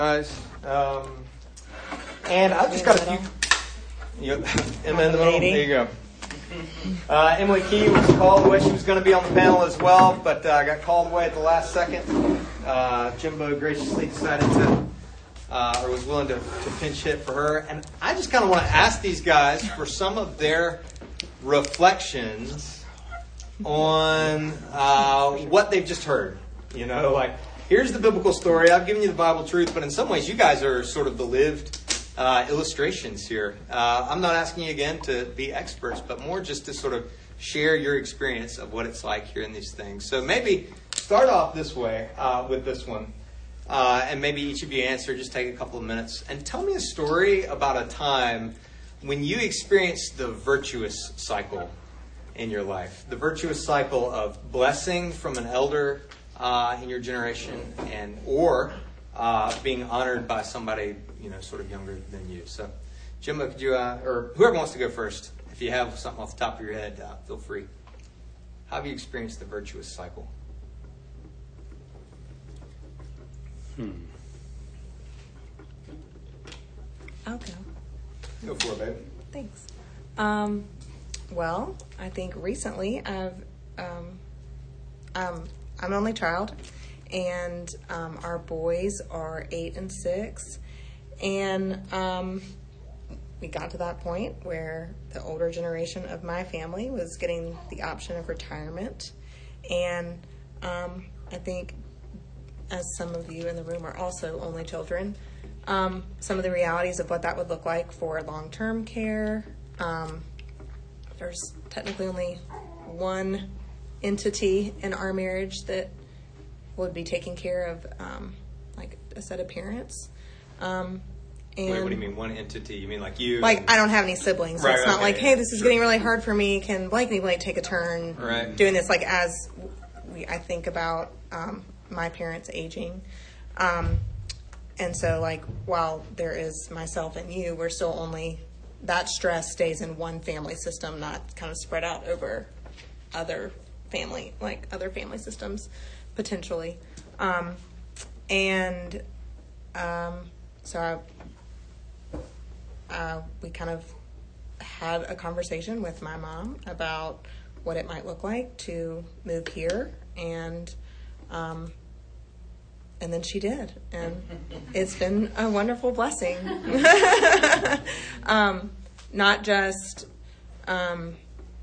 Guys, and I've just got a few. Yep, Emma in the middle. There you go. Emily Key was called away. She was going to be on the panel as well, but got called away at the last second. Jimbo graciously decided to, or was willing to pinch hit for her. And I just kind of want to ask these guys for some of their reflections on what they've just heard. You know, like, here's the biblical story. I've given you the Bible truth, but in some ways you guys are sort of the lived illustrations here. I'm not asking you again to be experts, but more just to sort of share your experience of what it's like hearing these things. So maybe start off this way with this one. And maybe each of you answer, just take a couple of minutes. And tell me a story about a time when you experienced the virtuous cycle in your life. The virtuous cycle of blessing from an elder in your generation, and or being honored by somebody, you know, sort of younger than you. So, Jimbo, could you, or whoever wants to go first, if you have something off the top of your head, feel free. How have you experienced the virtuous cycle? I'll go. Go for it, babe. Thanks. Well, I think recently I'm an only child, and our boys are 8 and 6, and we got to that point where the older generation of my family was getting the option of retirement, and I think, as some of you in the room are also only children, some of the realities of what that would look like for long-term care. There's technically only one entity in our marriage that would be taking care of like a set of parents. And Wait, what do you mean, one entity? You mean like you? Like, I don't have any siblings, so Right, it's not okay, like, hey, this is getting really hard for me. Can Blake take a turn doing this? Like, as I think about my parents aging. And so, like, while there is myself and you, we're still only, that stress stays in one family system, not kind of spread out over other family systems, potentially. So we kind of had a conversation with my mom about what it might look like to move here, and then she did, and it's been a wonderful blessing. Not just, I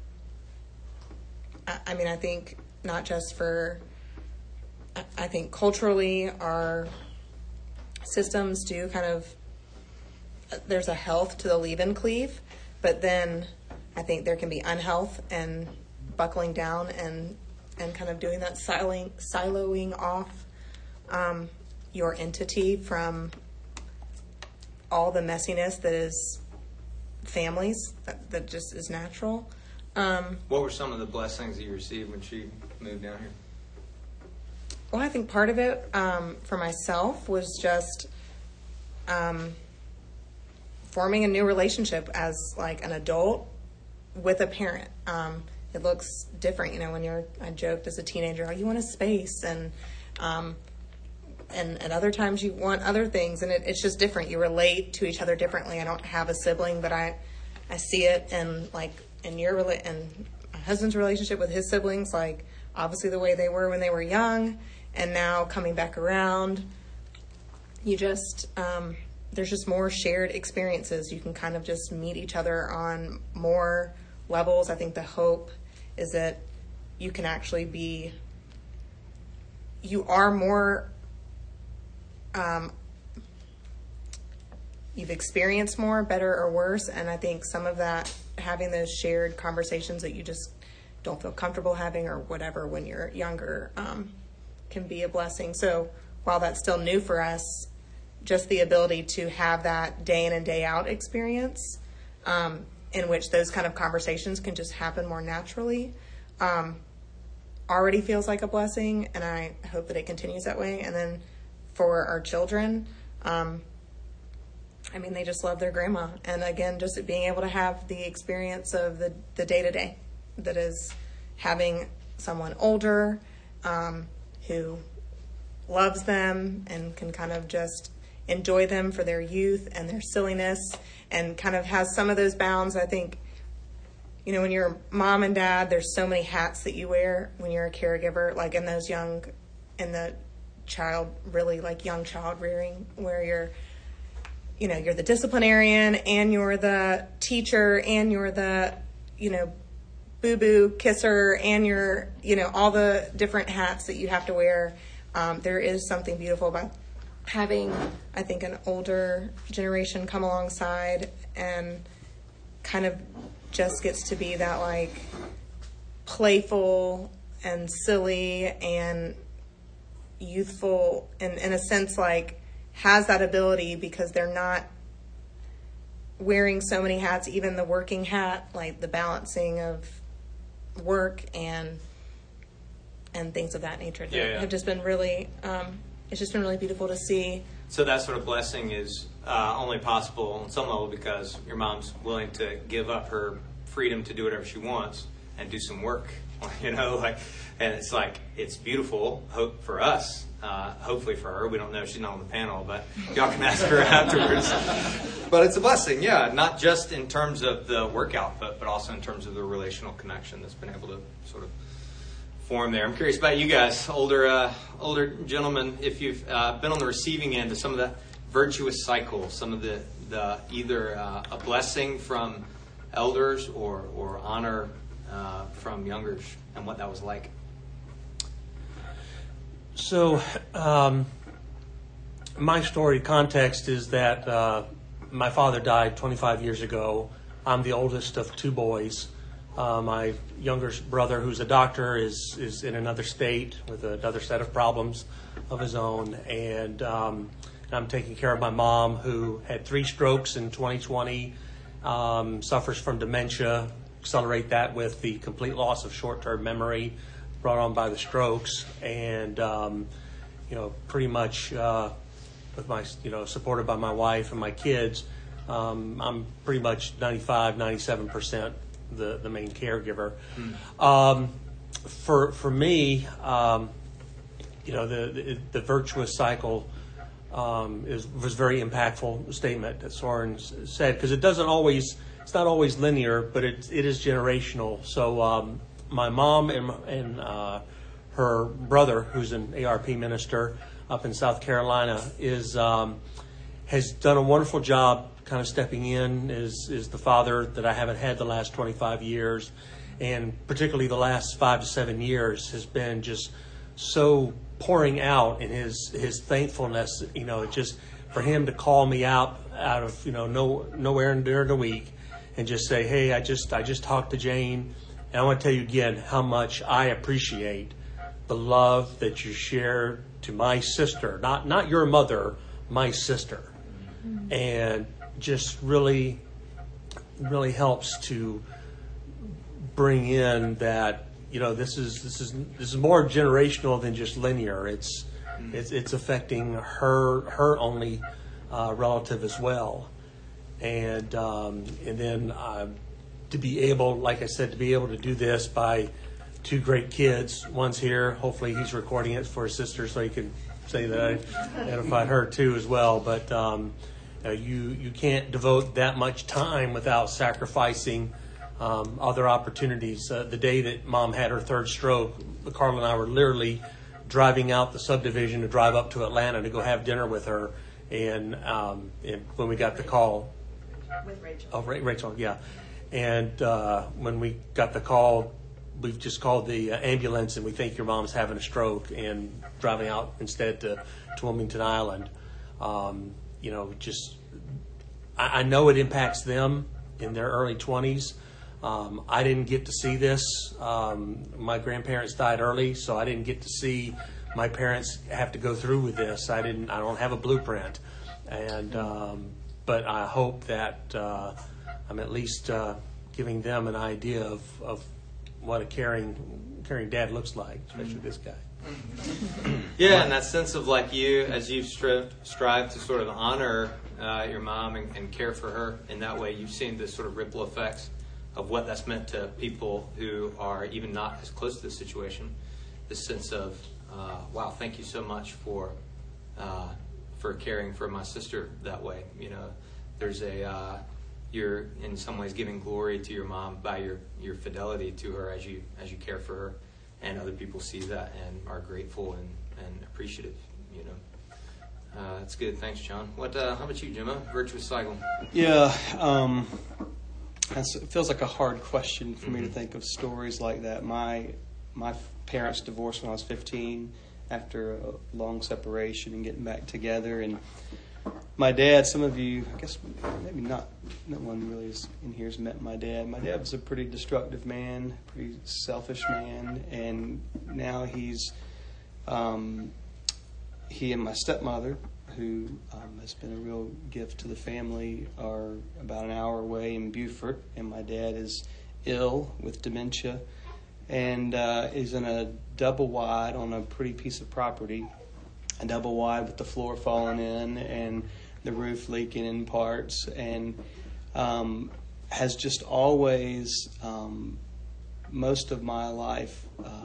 think not just for, I think culturally our systems do kind of, there's a health to the leave and cleave, but then I think there can be unhealth and buckling down and kind of doing that siloing off your entity from all the messiness that is families, that just is natural. What were some of the blessings that you received when she moved down here? Well, I think part of it for myself was just forming a new relationship as like an adult with a parent. It looks different, you know, when I joked as a teenager, oh, you want a space, and other times you want other things, and it's just different. You relate to each other differently. I don't have a sibling, but I see it in and my husband's relationship with his siblings, like obviously the way they were when they were young, and now coming back around, you just there's just more shared experiences. You can kind of just meet each other on more levels. I think the hope is that you can actually you are more, you've experienced more, better or worse, and I think some of that, having those shared conversations that you just don't feel comfortable having or whatever when you're younger, can be a blessing. So while that's still new for us, just the ability to have that day in and day out experience, in which those kind of conversations can just happen more naturally, already feels like a blessing, and I hope that it continues that way. And then for our children, they just love their grandma. And again, just being able to have the experience of the day-to-day that is having someone older who loves them and can kind of just enjoy them for their youth and their silliness, and kind of has some of those bounds. I think, you know, when you're mom and dad, there's so many hats that you wear when you're a caregiver, like in the child, really like young child rearing, where you're the disciplinarian, and you're the teacher, and you're the, boo-boo kisser, and you're, all the different hats that you have to wear. There is something beautiful about having, I think, an older generation come alongside and kind of just gets to be that like playful and silly and youthful, and in a sense like has that ability because they're not wearing so many hats, even the working hat, like the balancing of work and things of that nature that have just been really it's just been really beautiful to see. So that sort of blessing is only possible on some level because your mom's willing to give up her freedom to do whatever she wants and do some work, and it's beautiful. Hope for us, hopefully for her. We don't know; she's not on the panel, but y'all can ask her afterwards. But it's a blessing, not just in terms of the work output, but also in terms of the relational connection that's been able to sort of form there. I'm curious about you guys, older gentlemen, if you've been on the receiving end of some of the virtuous cycle, some of the either a blessing from elders or honor from youngers, and what that was like. So, my story context is that my father died 25 years ago. I'm the oldest of two boys. My younger brother, who's a doctor, is in another state with another set of problems of his own. And I'm taking care of my mom, who had 3 strokes in 2020, suffers from dementia. Accelerate that with the complete loss of short-term memory brought on by the strokes. And, pretty much with my, supported by my wife and my kids, I'm pretty much 97% the main caregiver. For me, the virtuous cycle was very impactful statement that Soren said, because it's not always linear, but it is generational. So my mom and her brother, who's an ARP minister up in South Carolina, has done a wonderful job kind of stepping in is the father that I haven't had the last 25 years, and particularly the last 5 to 7 years has been just so pouring out in his thankfulness. Just for him to call me out of nowhere during the week and just say, hey, I just talked to Jane, and I want to tell you again how much I appreciate the love that you share to my sister, not your mother, my sister. And just really, really helps to bring in that, this is more generational than just linear. It's affecting her only relative as well. And then to be able, like I said, to be able to do this by 2 great kids. One's here. Hopefully he's recording it for his sister so he can say that I edified her too as well. But you can't devote that much time without sacrificing other opportunities. The day that Mom had her 3rd stroke, Carl and I were literally driving out the subdivision to drive up to Atlanta to go have dinner with her. And when we got the call, with Rachel. Oh, Rachel, yeah. And when we got the call, we've just called the ambulance, and we think your mom's having a stroke, and driving out instead to Wilmington Island. I know it impacts them in their early 20s. I didn't get to see this. My grandparents died early, so I didn't get to see my parents have to go through with this. I don't have a blueprint, and but I hope that I'm at least giving them an idea of what a caring dad looks like, especially this guy. Yeah, and that sense of like you, as you've strived to sort of honor your mom and care for her in that way, you've seen the sort of ripple effects of what that's meant to people who are even not as close to the situation. This sense of, wow, thank you so much for for caring for my sister that way. You know, there's you're in some ways giving glory to your mom by your fidelity to her as you care for her, and other people see that and are grateful and appreciative. You know, that's good. Thanks, John. How about you, Gemma? Virtuous cycle. Yeah, it feels like a hard question for me to think of stories like that. My parents divorced when I was 15 after a long separation and getting back together. And my dad, some of you, I guess maybe not, no one really is in here has met my dad. My dad was a pretty destructive man, pretty selfish man, and now he and my stepmother, who has been a real gift to the family, are about an hour away in Beaufort, and my dad is ill with dementia and is in a double wide on a pretty piece of property, a double wide with the floor falling in and the roof leaking in parts, and has just always, most of my life,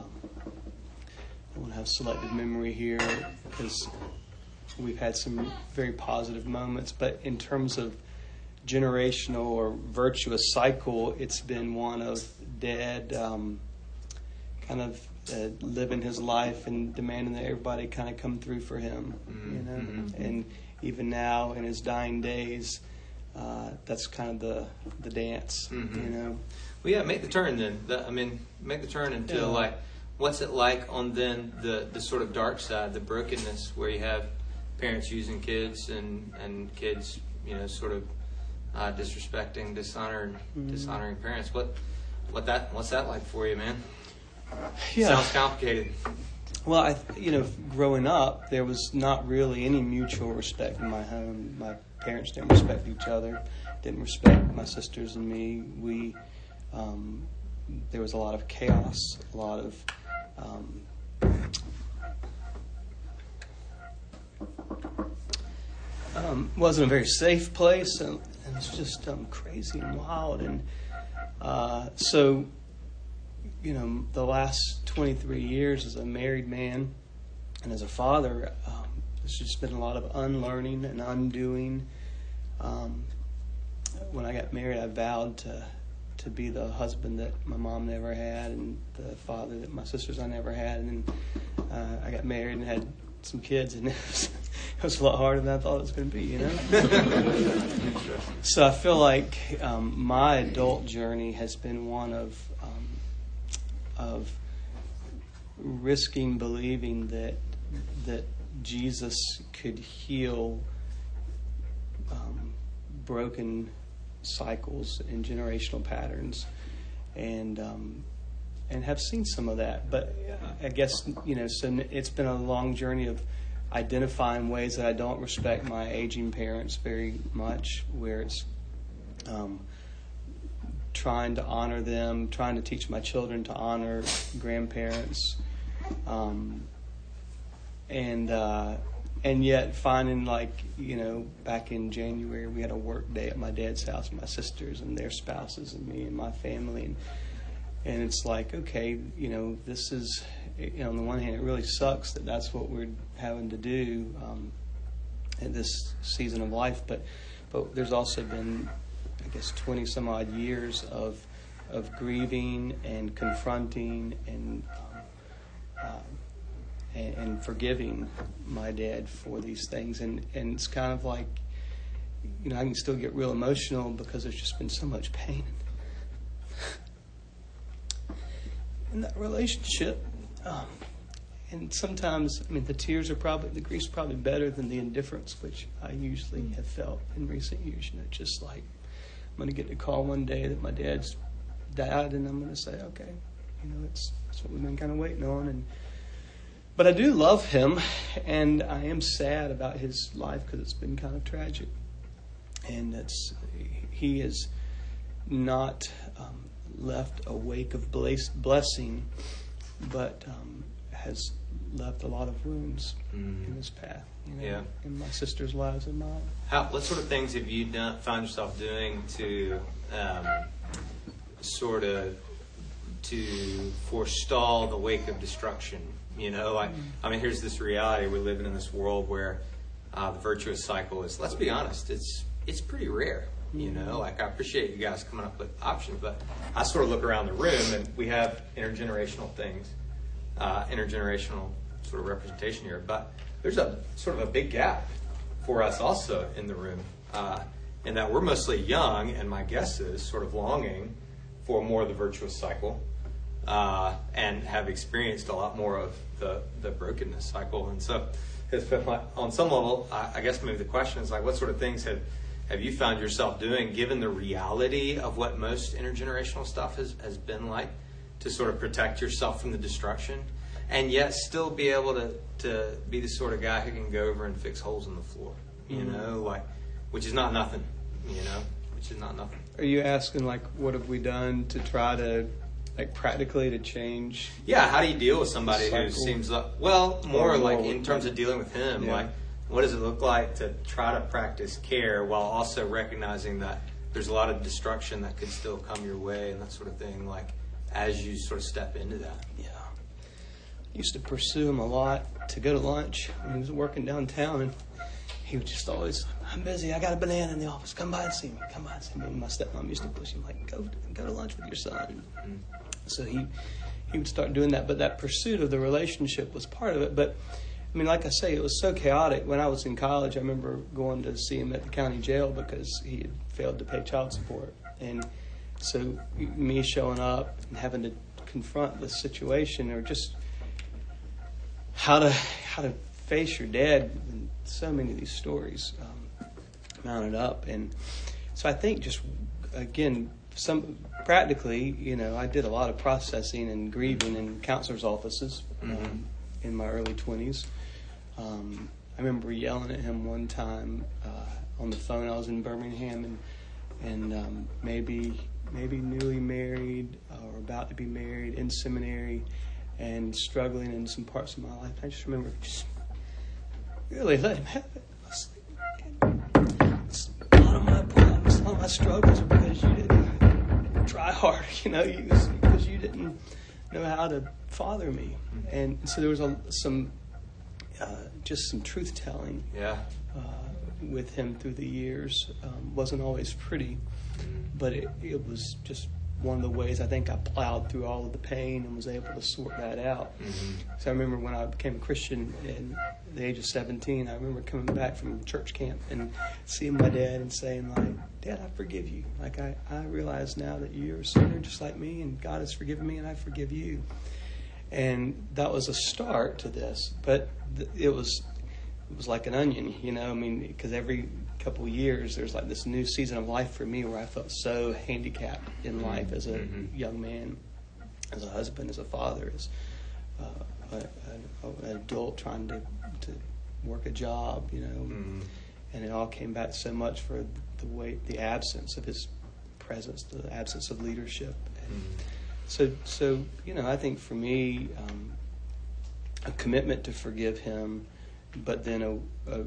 I want to have selective memory here because we've had some very positive moments, but in terms of generational or virtuous cycle, it's been one of Dad kind of living his life and demanding that everybody kind of come through for him, you know. And even now in his dying days, that's kind of the dance, you know. Well, yeah, make the turn then. Make the turn into like, what's it like on then the sort of dark side, the brokenness where you have parents using kids and kids, you know, sort of disrespecting, dishonoring parents. What's that like for you, man? Yeah. Sounds complicated. Well, growing up, there was not really any mutual respect in my home. My parents didn't respect each other, didn't respect my sisters and me. There was a lot of chaos, a lot of wasn't a very safe place, and it was just crazy and wild. And so, you know, the last 23 years as a married man and as a father, there's just been a lot of unlearning and undoing. When I got married, I vowed to be the husband that my mom never had and the father that my sisters I never had. And then I got married and had some kids, and it was a lot harder than I thought it was going to be, you know? So I feel like my adult journey has been one of risking believing that Jesus could heal broken cycles and generational patterns, and have seen some of that. But I guess, you know, so it's been a long journey of identifying ways that I don't respect my aging parents very much, where it's trying to honor them, trying to teach my children to honor grandparents, and yet finding, like, you know, back in January we had a work day at my dad's house, my sisters and their spouses and me and my family, and it's like, okay, you know, this is, you know, on the one hand it really sucks that that's what we're having to do in this season of life, but there's also been, I guess, 20 some odd years of grieving and confronting and forgiving my dad for these things, and it's kind of like, you know, I can still get real emotional because there's just been so much pain in that relationship, and sometimes, I mean, the grief's probably better than the indifference, which I usually have felt in recent years. You know, just like, I'm going to get the call one day that my dad's died, and I'm going to say, okay, you know, that's what we've been kind of waiting on. But I do love him, and I am sad about his life because it's been kind of tragic. And he has not left a wake of blessing, but has left a lot of wounds in his path, you know, in my sister's lives and mine. What sort of things have you found yourself doing to to forestall the wake of destruction? You know, like, I mean, here's this reality. We're living in this world where the virtuous cycle is, let's be honest, it's pretty rare. You know, like I appreciate you guys coming up with options, but I sort of look around the room and we have intergenerational things, intergenerational sort of representation here, but there's a sort of a big gap for us also in the room, in that we're mostly young, and my guess is sort of longing for more of the virtuous cycle, and have experienced a lot more of the brokenness cycle. And so it's been like, on some level, I guess maybe the question is like, what sort of things have you found yourself doing, given the reality of what most intergenerational stuff has been like, to sort of protect yourself from the destruction, and yet still be able to be the sort of guy who can go over and fix holes in the floor, you know, like, which is not nothing, you know, which is not nothing. Are you asking, like, what have we done to try to, like, practically to change? Yeah, how do you deal with somebody who seems like, well, more like in with terms of dealing with him, like, what does it look like to try to practice care while also recognizing that there's a lot of destruction that could still come your way and that sort of thing, like, as you sort of step into that? Yeah. I used to pursue him a lot to go to lunch when he was working downtown, and he would just always, I'm busy, I got a banana in the office, come by and see me, come by and see me. And my stepmom used to push him, like, go to lunch with your son. So he would start doing that, but that pursuit of the relationship was part of it. But I mean, like I say, it was so chaotic. When I was in college, I remember going to see him at the county jail because he had failed to pay child support. And so me showing up and having to confront the situation, or just how to face your dad, and so many of these stories mounted up. And so I think just, again, some practically, you know, I did a lot of processing and grieving in counselors' offices in my early 20s. I remember yelling at him one time on the phone. I was in Birmingham and maybe newly married or about to be married, in seminary, and struggling in some parts of my life. I just remember just really let him have it. It's a lot of my problems, a lot of my struggles are because you didn't try hard, you know, because you didn't know how to father me. And so there was just some truth telling with him through the years. Wasn't always pretty, but it was just one of the ways I think I plowed through all of the pain and was able to sort that out. So I remember when I became a Christian at the age of 17, I remember coming back from church camp and seeing my dad and saying, like, Dad, I forgive you. Like, I realize now that you're a sinner just like me, and God has forgiven me, and I forgive you. And that was a start to this, but it was like an onion, you know. I mean, because every couple of years there's like this new season of life for me where I felt so handicapped in life as a young man, as a husband, as a father, as an adult trying to work a job, you know. And it all came back so much for the absence of his presence, the absence of leadership. And so you know, I think for me, a commitment to forgive him, but then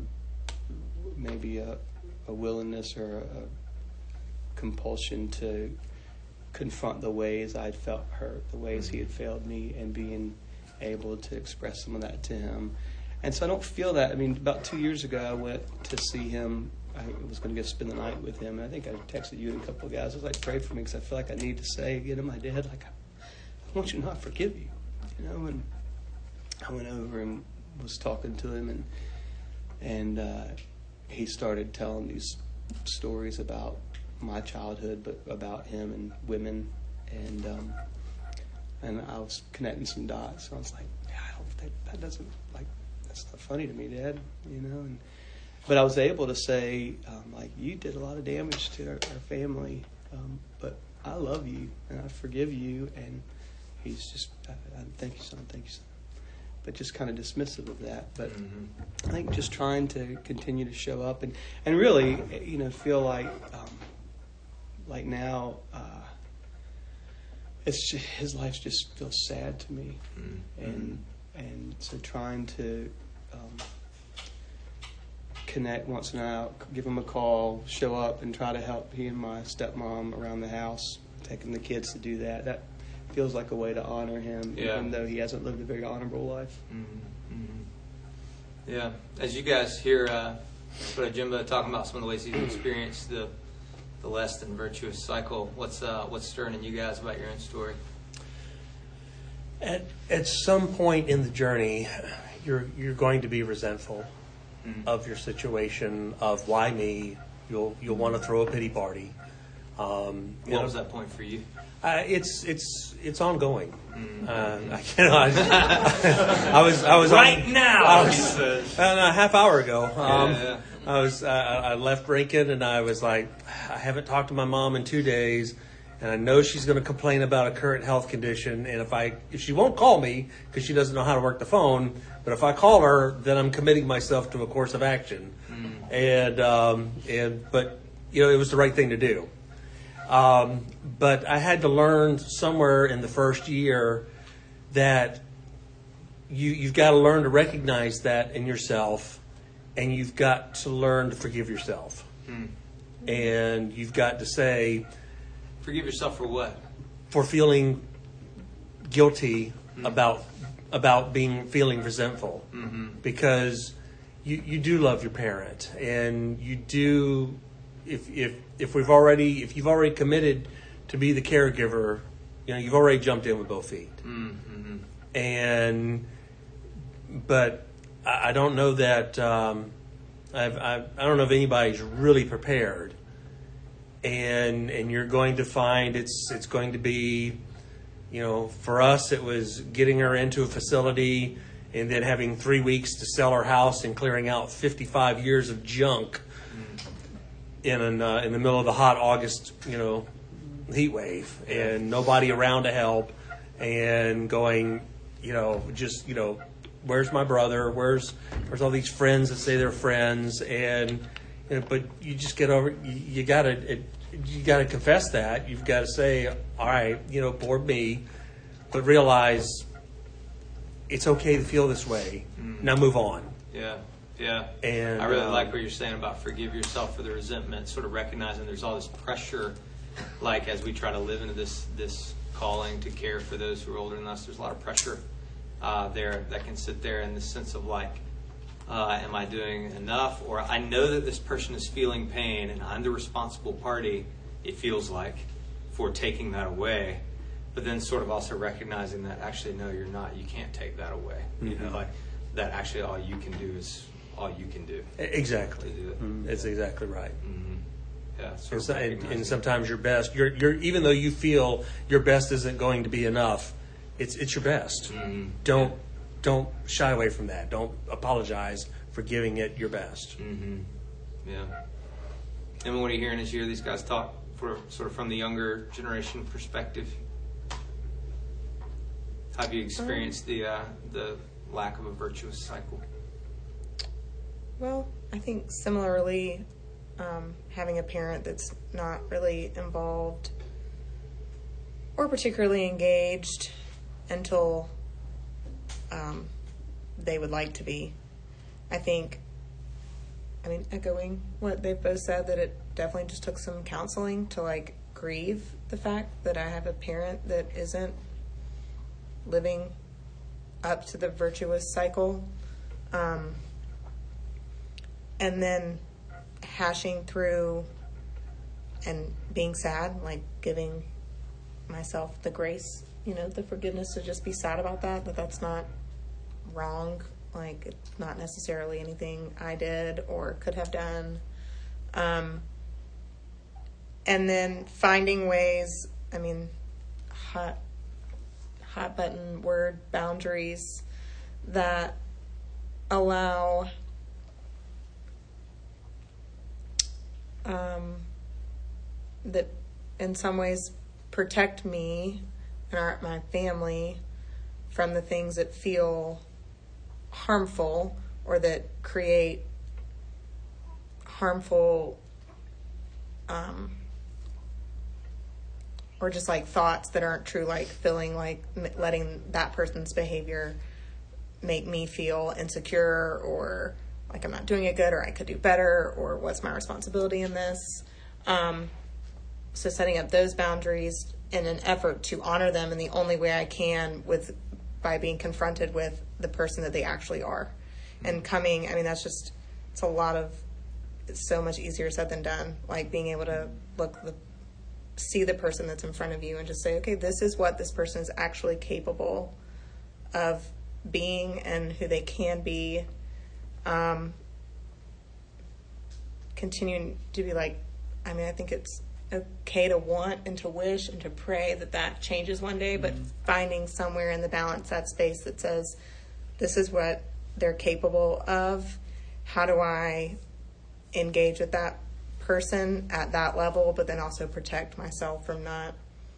maybe a willingness or a compulsion to confront the ways I'd felt hurt, the ways he had failed me, and being able to express some of that to him. And so I don't feel that. I mean, about 2 years ago, I went to see him. I was going to go spend the night with him. And I think I texted you and a couple of guys. I was like, pray for me, because I feel like I need to say again to my dad, like, I want you to know I forgive you. You know, and I went over and was talking to him, and he started telling these stories about my childhood, but about him and women, and I was connecting some dots. So I was like, yeah, I don't think that doesn't, like, that's not funny to me, Dad, you know. But I was able to say, like, you did a lot of damage to our family, but I love you and I forgive you. And he's just, thank you, son, thank you, son. But just kind of dismissive of that. But I think just trying to continue to show up and really, you know, feel like now it's just, his life just feels sad to me, and so trying to connect once in a while, give him a call, show up, and try to help he and my stepmom around the house, taking the kids to do that. That feels like a way to honor him, even though he hasn't lived a very honorable life. Yeah. As you guys hear Jimbo talking about some of the ways he's experienced the less than virtuous cycle, what's stirring in you guys about your own story? At some point in the journey, you're going to be resentful of your situation, of why me. You'll want to throw a pity party. What was that point for you? It's ongoing. I was right now. A half hour ago. I left Rankin and I was like, I haven't talked to my mom in 2 days, and I know she's going to complain about a current health condition. And if she won't call me because she doesn't know how to work the phone, but if I call her, then I'm committing myself to a course of action. But it was the right thing to do. But I had to learn somewhere in the first year that you've got to learn to recognize that in yourself, and you've got to learn to forgive yourself. And you've got to say... Forgive yourself for what? For feeling guilty about feeling resentful. Because you do love your parent, and you do... If you've already committed to be the caregiver, you've already jumped in with both feet. But I don't know that I don't know if anybody's really prepared, and you're going to find it's going to be, for us it was getting her into a facility and then having 3 weeks to sell her house and clearing out 55 years of junk. In the middle of the hot August, heat wave, and nobody around to help, and going, where's my brother? Where's all these friends that say they're friends? And but you just get over. You gotta confess that. You've got to say, all right, poor me, but realize it's okay to feel this way. Now move on. Yeah, and I really like what you're saying about forgive yourself for the resentment, sort of recognizing there's all this pressure, like as we try to live into this calling to care for those who are older than us, there's a lot of pressure there that can sit there in the sense of like, am I doing enough? Or I know that this person is feeling pain and I'm the responsible party, it feels like, for taking that away. But then sort of also recognizing that actually, no, you're not. You can't take that away. Like that actually all you can do is all you can do. Exactly. It's exactly right. Yeah. And sometimes your best, you're even though you feel your best isn't going to be enough, it's your best. Don't shy away from that. Don't apologize for giving it your best. Yeah. And what are you hearing as you hear these guys talk, for sort of from the younger generation perspective? How have you experienced the lack of a virtuous cycle? Well, I think similarly, having a parent that's not really involved or particularly engaged until they would like to be. Echoing what they've both said, that it definitely just took some counseling to grieve the fact that I have a parent that isn't living up to the virtuous cycle. And then hashing through and being sad, giving myself the grace, the forgiveness to just be sad about that that's not wrong. It's not necessarily anything I did or could have done. And then finding ways, hot button word boundaries that allow that in some ways protect me and my family from the things that feel harmful or that create harmful or just thoughts that aren't true, feeling letting that person's behavior make me feel insecure or I'm not doing it good, or I could do better, or what's my responsibility in this. So setting up those boundaries in an effort to honor them in the only way I can by being confronted with the person that they actually are. And coming, I mean, it's so much easier said than done. Like being able to see the person that's in front of you and just say, okay, this is what this person is actually capable of being and who they can be. Continuing to be like, I mean, I think it's okay to want and to wish and to pray that changes one day, but finding somewhere in the balance, that space that says, this is what they're capable of. How do I engage with that person at that level, but then also protect myself from not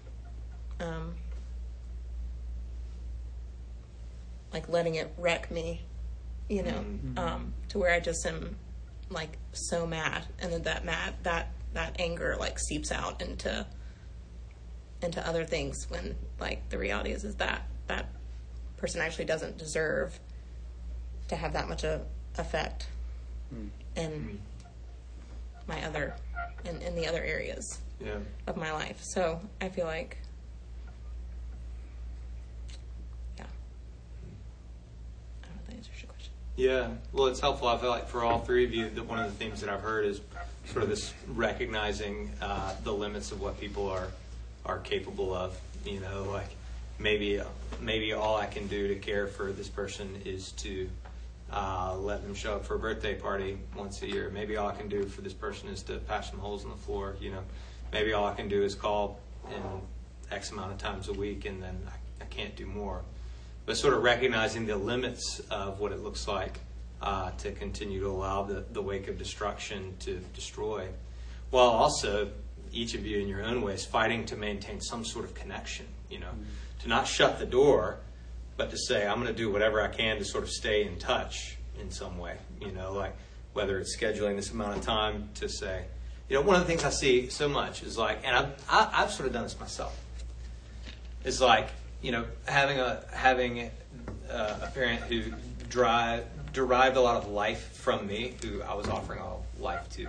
like letting it wreck me, to where I just am like so mad, and then that anger like seeps out into other things, when like the reality is that person actually doesn't deserve to have that much effect in my other in the other areas of my life. So I feel like I don't know if that answers your question. Yeah, well, it's helpful. I feel like for all three of you, that one of the themes that I've heard is sort of this recognizing the limits of what people are capable of. Like maybe all I can do to care for this person is to let them show up for a birthday party once a year. Maybe all I can do for this person is to patch some holes in the floor. Maybe all I can do is call in X amount of times a week, and then I can't do more. But sort of recognizing the limits of what it looks like to continue to allow the wake of destruction to destroy, while also each of you in your own ways fighting to maintain some sort of connection, to not shut the door, but to say, I'm going to do whatever I can to sort of stay in touch in some way, like whether it's scheduling this amount of time to say, one of the things I see so much is like, and I've sort of done this myself, is like, having a parent who derived a lot of life from me, who I was offering all life to.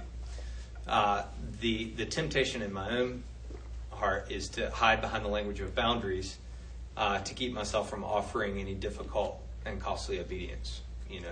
The temptation in my own heart is to hide behind the language of boundaries, to keep myself from offering any difficult and costly obedience.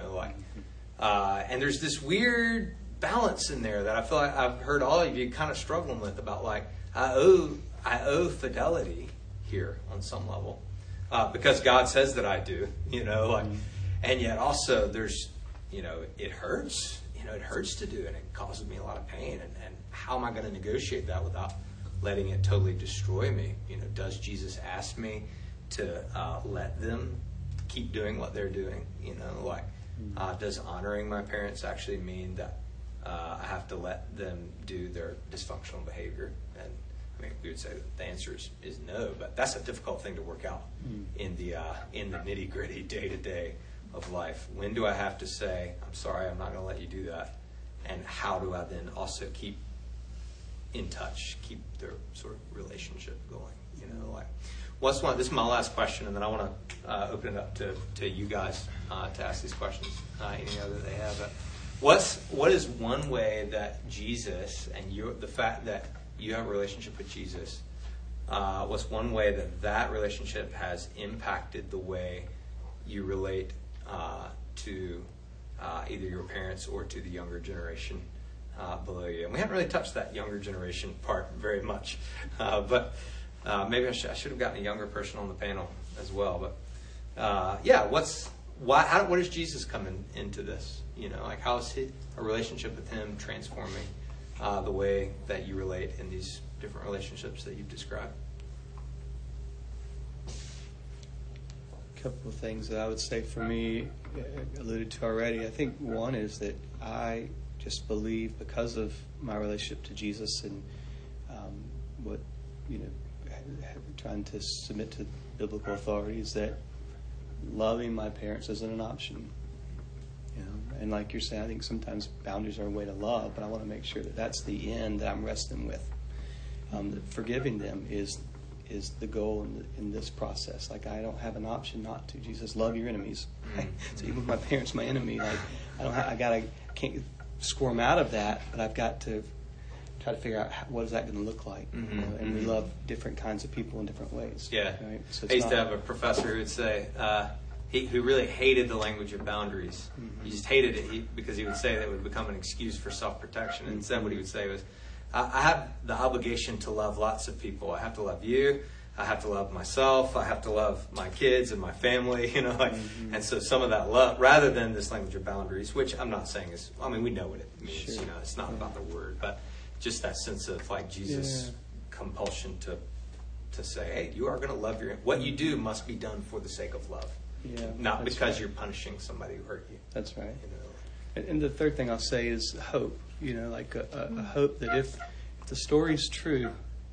And there's this weird balance in there that I feel like I've heard all of you kind of struggling with, about like, I owe fidelity here on some level, because God says that I do, and yet also there's, it hurts, it hurts to do, and it causes me a lot of pain, and how am I going to negotiate that without letting it totally destroy me? Does Jesus ask me to let them keep doing what they're doing? Does honoring my parents actually mean that I have to let them do their dysfunctional behavior? And I mean, we would say that the answer is no, but that's a difficult thing to work out in the nitty gritty day to day of life. When do I have to say, I'm sorry, I'm not going to let you do that? And how do I then also keep in touch, keep their sort of relationship going? This is my last question, and then I want to open it up to you guys to ask these questions, any other they have. But what is one way that Jesus and the fact that you have a relationship with Jesus, what's one way that relationship has impacted the way you relate to either your parents or to the younger generation below you? And we haven't really touched that younger generation part very much, but maybe I should have gotten a younger person on the panel as well. But what does Jesus come into this? How is a relationship with him transforming the way that you relate in these different relationships that you've described? A couple of things that I would say for me, alluded to already. I think one is that I just believe, because of my relationship to Jesus and trying to submit to biblical authorities, that loving my parents isn't an option. And like you're saying, I think sometimes boundaries are a way to love, but I want to make sure that that's the end that I'm wrestling with. That forgiving them is the goal in this process. Like, I don't have an option not to. Jesus, love your enemies. So even if my parents my enemy, like I can't squirm out of that, but I've got to try to figure out what is that going to look like. And we love different kinds of people in different ways. Yeah. Right? So I used to have a professor who would say, who really hated the language of boundaries. He just hated it because he would say that it would become an excuse for self-protection. And instead what he would say was, I have the obligation to love lots of people. I have to love you. I have to love myself. I have to love my kids and my family, and so some of that love, rather than this language of boundaries, which I'm not saying is, we know what it means, Sure. it's not about the word, but just that sense of like Jesus' compulsion to say, hey, you are going to love what you do must be done for the sake of love. Yeah, not that's because right. you're punishing somebody who hurt you. That's right. And the third thing I'll say is hope. Like a hope that if the story's true,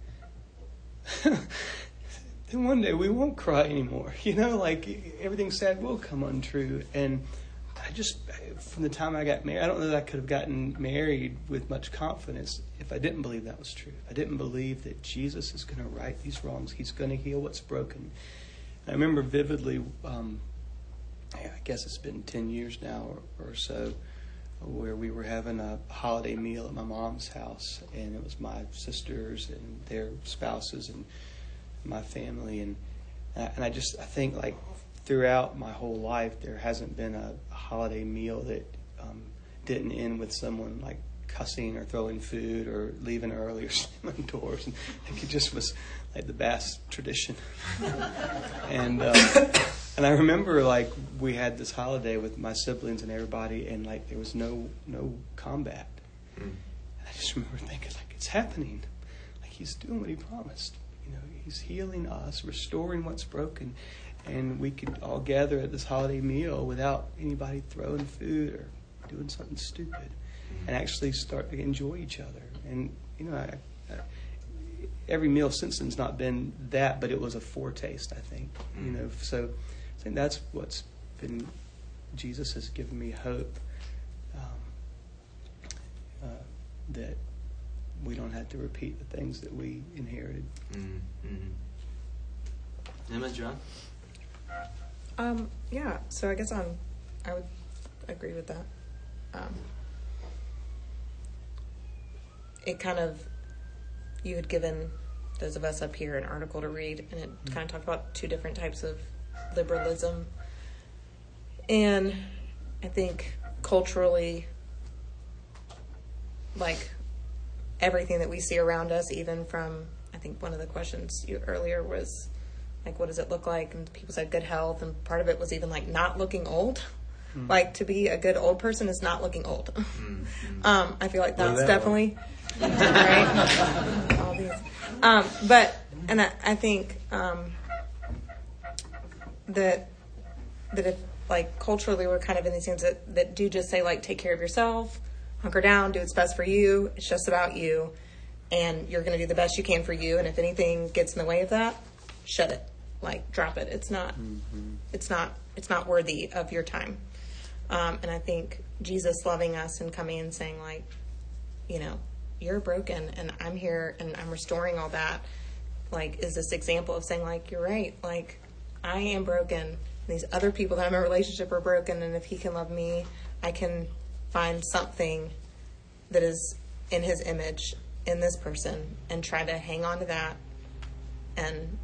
then one day we won't cry anymore. Like everything sad will come untrue. And I just, from the time I got married, I don't know that I could have gotten married with much confidence if I didn't believe that was true. I didn't believe that Jesus is going to right these wrongs. He's going to heal what's broken. I remember vividly, I guess it's been 10 years now or so, where we were having a holiday meal at my mom's house, and it was my sisters and their spouses and my family, and I think like throughout my whole life there hasn't been a holiday meal that didn't end with someone like cussing or throwing food or leaving early or slamming doors. And I think it just was like the Bass tradition. And I remember like we had this holiday with my siblings and everybody, and like there was no combat. And I just remember thinking like it's happening. Like he's doing what he promised. He's healing us, restoring what's broken, and we could all gather at this holiday meal without anybody throwing food or doing something stupid, and actually start to enjoy each other. And every meal since then's not been that, but it was a foretaste, I think. So I think that's what's been. Jesus has given me hope that we don't have to repeat the things that we inherited. Emma, John? Yeah, so I guess I would agree with that. It kind of, you had given those of us up here an article to read, and it kind of talked about two different types of liberalism. And I think culturally, like everything that we see around us, even from, I think one of the questions you earlier was like, what does it look like? And people said good health, and part of it was even like not looking old. Like to be a good old person is not looking old. I feel like that's definitely right. All these, but and I think that if like culturally we're kind of in these things that do just say like take care of yourself, hunker down, do what's best for you. It's just about you, and you're going to do the best you can for you. And if anything gets in the way of that, shut it, like drop it. It's not worthy of your time. And I think Jesus loving us and coming and saying like, you're broken and I'm here and I'm restoring all that, like, is this example of saying like, you're right. Like I am broken. These other people that I'm in a relationship are broken. And if he can love me, I can find something that is in his image in this person and try to hang on to that and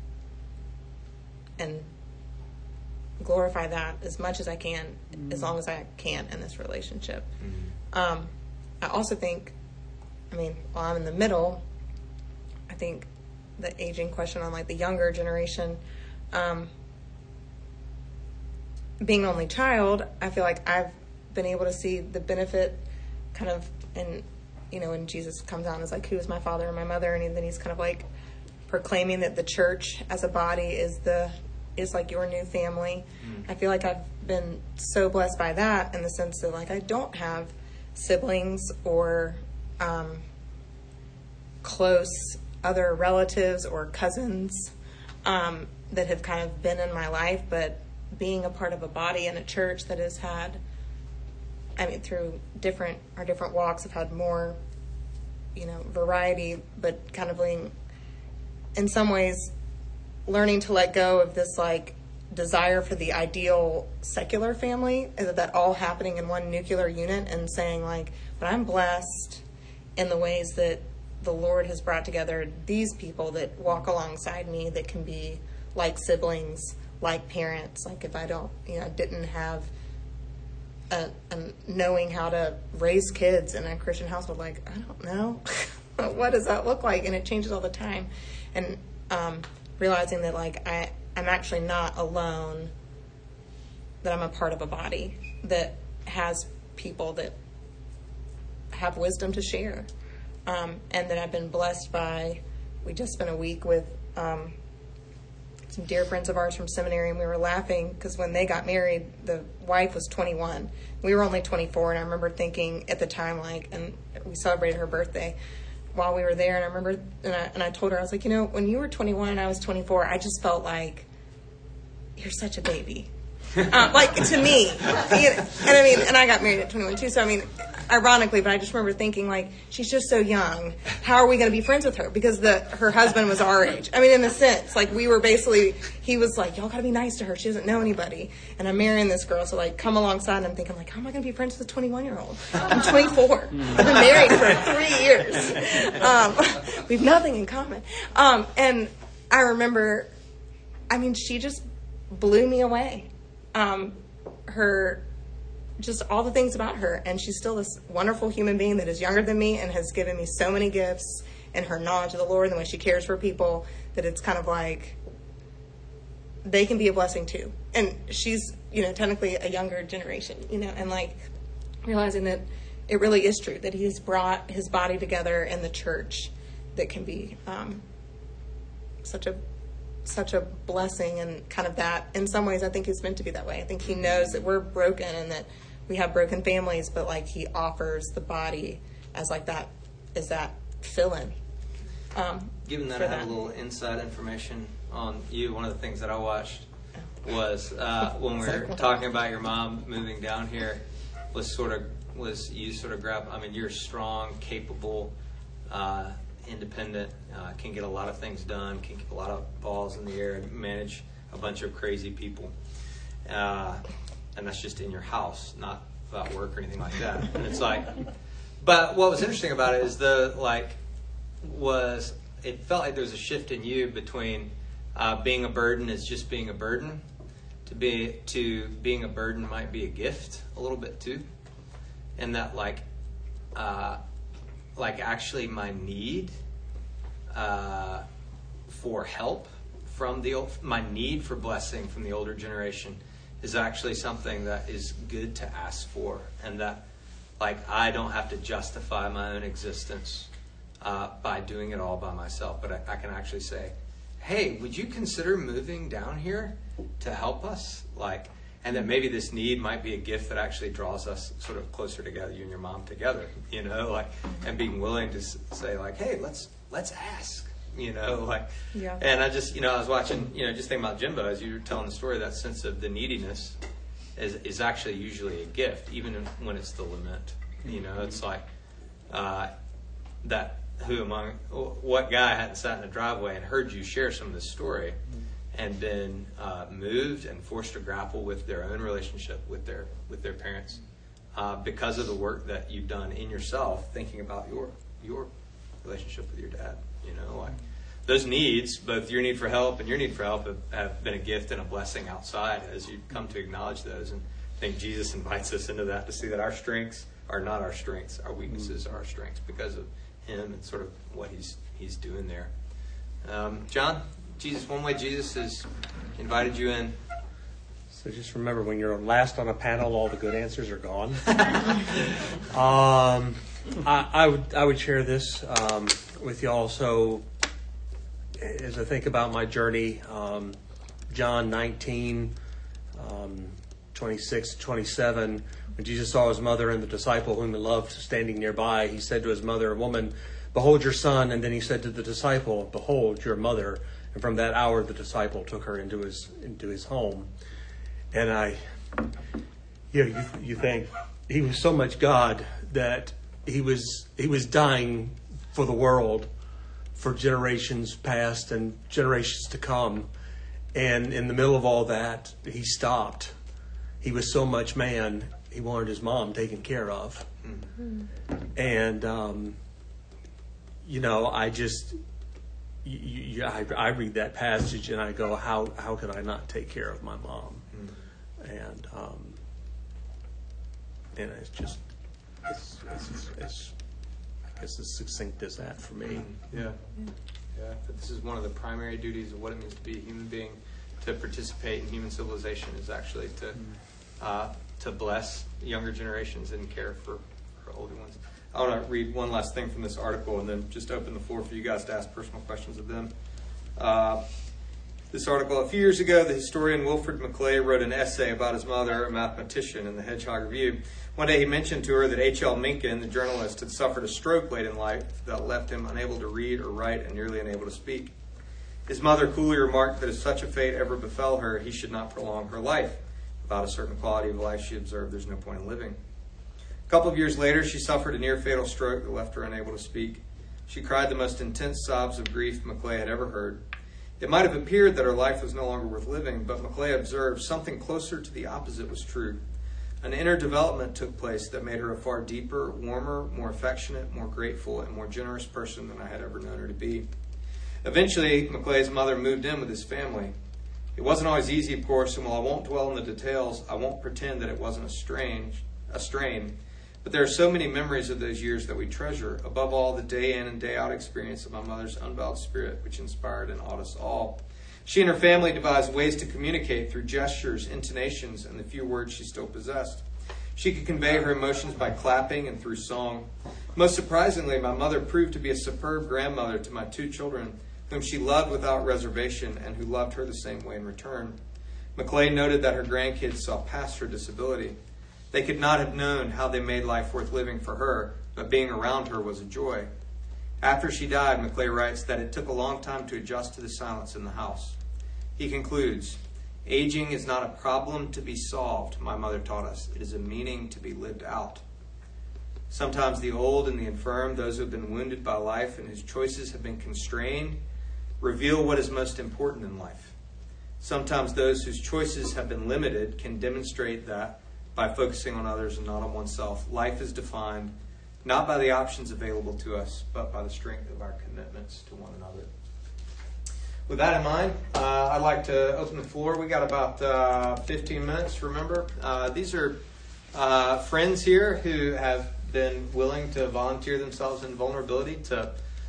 glorify that as much as I can, as long as I can in this relationship. I also think, while I'm in the middle, I think the aging question on like the younger generation, being an only child, I feel like I've been able to see the benefit kind of in, when Jesus comes out and is like, who is my father and my mother? And then he's kind of like proclaiming that the church as a body is like your new family. I feel like I've been so blessed by that in the sense that like I don't have siblings or close other relatives or cousins that have kind of been in my life, but being a part of a body in a church that has had, through our different walks have had more, variety, but kind of being, in some ways, learning to let go of this like desire for the ideal secular family, that all happening in one nuclear unit, and saying like, but I'm blessed in the ways that the Lord has brought together these people that walk alongside me that can be like siblings, like parents. Like if I don't, didn't have a knowing how to raise kids in a Christian household, like, I don't know. What does that look like? And it changes all the time. And realizing that, like, I'm actually not alone, that I'm a part of a body that has people that have wisdom to share. And that I've been blessed by, we just spent a week with some dear friends of ours from seminary, and we were laughing because when they got married, the wife was 21. We were only 24, and I remember thinking at the time, like, and we celebrated her birthday while we were there, and I remember, and I told her, I was like, when you were 21 and I was 24, I just felt like, you're such a baby. Like, to me. And I got married at 21 too, so ironically, but I just remember thinking, like, she's just so young. How are we going to be friends with her? Because her husband was our age. In a sense, like, we were basically, he was like, y'all got to be nice to her. She doesn't know anybody. And I'm marrying this girl, so, like, come alongside, and I'm thinking, like, how am I going to be friends with a 21-year-old? I'm 24. I've been married for 3 years. We have nothing in common. And I remember, she just blew me away. Just all the things about her, and she's still this wonderful human being that is younger than me and has given me so many gifts, and her knowledge of the Lord and the way she cares for people, that it's kind of like they can be a blessing too. And she's, technically a younger generation, and like realizing that it really is true that he's brought his body together in the church that can be such a blessing, and kind of that, in some ways, I think it's meant to be that way. I think he knows that we're broken and that we have broken families, but like he offers the body as like that, is that fill-in. Given that I have a little inside information on you, one of the things that I watched was when we were talking about your mom moving down here, was you sort of grab, you're strong, capable, independent, can get a lot of things done, can keep a lot of balls in the air and manage a bunch of crazy people. And that's just in your house, not about work or anything like that. And it's like, but what was interesting about it is it felt like there was a shift in you between being a burden is just being a burden to being a burden might be a gift a little bit too. And that like actually my need for help from my need for blessing from the older generation is actually something that is good to ask for, and that like I don't have to justify my own existence by doing it all by myself, but I can actually say, hey, would you consider moving down here to help us? Like, and that maybe this need might be a gift that actually draws us sort of closer together, you and your mom together, and being willing to say like, hey, let's ask, Yeah. And I just, I was watching, just thinking about Jimbo as you were telling the story, that sense of the neediness is actually usually a gift, even when it's the lament. It's like that what guy hadn't sat in the driveway and heard you share some of this story and been moved and forced to grapple with their own relationship with their parents because of the work that you've done in yourself, thinking about your relationship with your dad. Like those needs, both your need for help and your need for help, have been a gift and a blessing outside as you come to acknowledge those. And I think Jesus invites us into that to see that our strengths are not our strengths, our weaknesses are our strengths because of him and sort of what he's doing there. John, one way Jesus has invited you in. So just remember, when you're last on a panel, all the good answers are gone. I would share this with y'all. So as I think about my journey, John 19, 26, 27, when Jesus saw his mother and the disciple whom he loved standing nearby, he said to his mother, "Woman, behold your son." And then he said to the disciple, "Behold your mother." And from that hour, the disciple took her into his home. And you think he was so much God that he was dying for the world, for generations past and generations to come. And in the middle of all that, he stopped. He was so much man, he wanted his mom taken care of. And, I read that passage and I go, how could I not take care of my mom? And it's just, it's I guess as succinct as that for me. Yeah. But this is one of the primary duties of what it means to be a human being, to participate in human civilization, is actually to bless younger generations and care for older ones. I want to read one last thing from this article and then just open the floor for you guys to ask personal questions of them. This article: a few years ago, the historian Wilfred Maclay wrote an essay about his mother, a mathematician, in the Hedgehog Review. One day he mentioned to her that H.L. Mencken, the journalist, had suffered a stroke late in life that left him unable to read or write and nearly unable to speak. His mother coolly remarked that if such a fate ever befell her, he should not prolong her life. Without a certain quality of life, she observed, there's no point in living. A couple of years later, she suffered a near-fatal stroke that left her unable to speak. She cried the most intense sobs of grief Maclay had ever heard. It might have appeared that her life was no longer worth living, but Maclay observed something closer to the opposite was true. An inner development took place that made her a far deeper, warmer, more affectionate, more grateful, and more generous person than I had ever known her to be. Eventually, Maclay's mother moved in with his family. It wasn't always easy, of course, and while I won't dwell on the details, I won't pretend that it wasn't a strain. But there are so many memories of those years that we treasure. Above all, the day in and day out experience of my mother's unbowed spirit, which inspired and awed us all. She and her family devised ways to communicate through gestures, intonations, and the few words she still possessed. She could convey her emotions by clapping and through song. Most surprisingly, my mother proved to be a superb grandmother to my 2 children, whom she loved without reservation and who loved her the same way in return. Maclay noted that her grandkids saw past her disability. They could not have known how they made life worth living for her, but being around her was a joy. After she died, Maclay writes that it took a long time to adjust to the silence in the house. He concludes, aging is not a problem to be solved, my mother taught us. It is a meaning to be lived out. Sometimes the old and the infirm, those who have been wounded by life and whose choices have been constrained, reveal what is most important in life. Sometimes those whose choices have been limited can demonstrate that by focusing on others and not on oneself, life is defined not by the options available to us, but by the strength of our commitments to one another. With that in mind, I'd like to open the floor. We got about 15 minutes, remember. These are friends here who have been willing to volunteer themselves in vulnerability to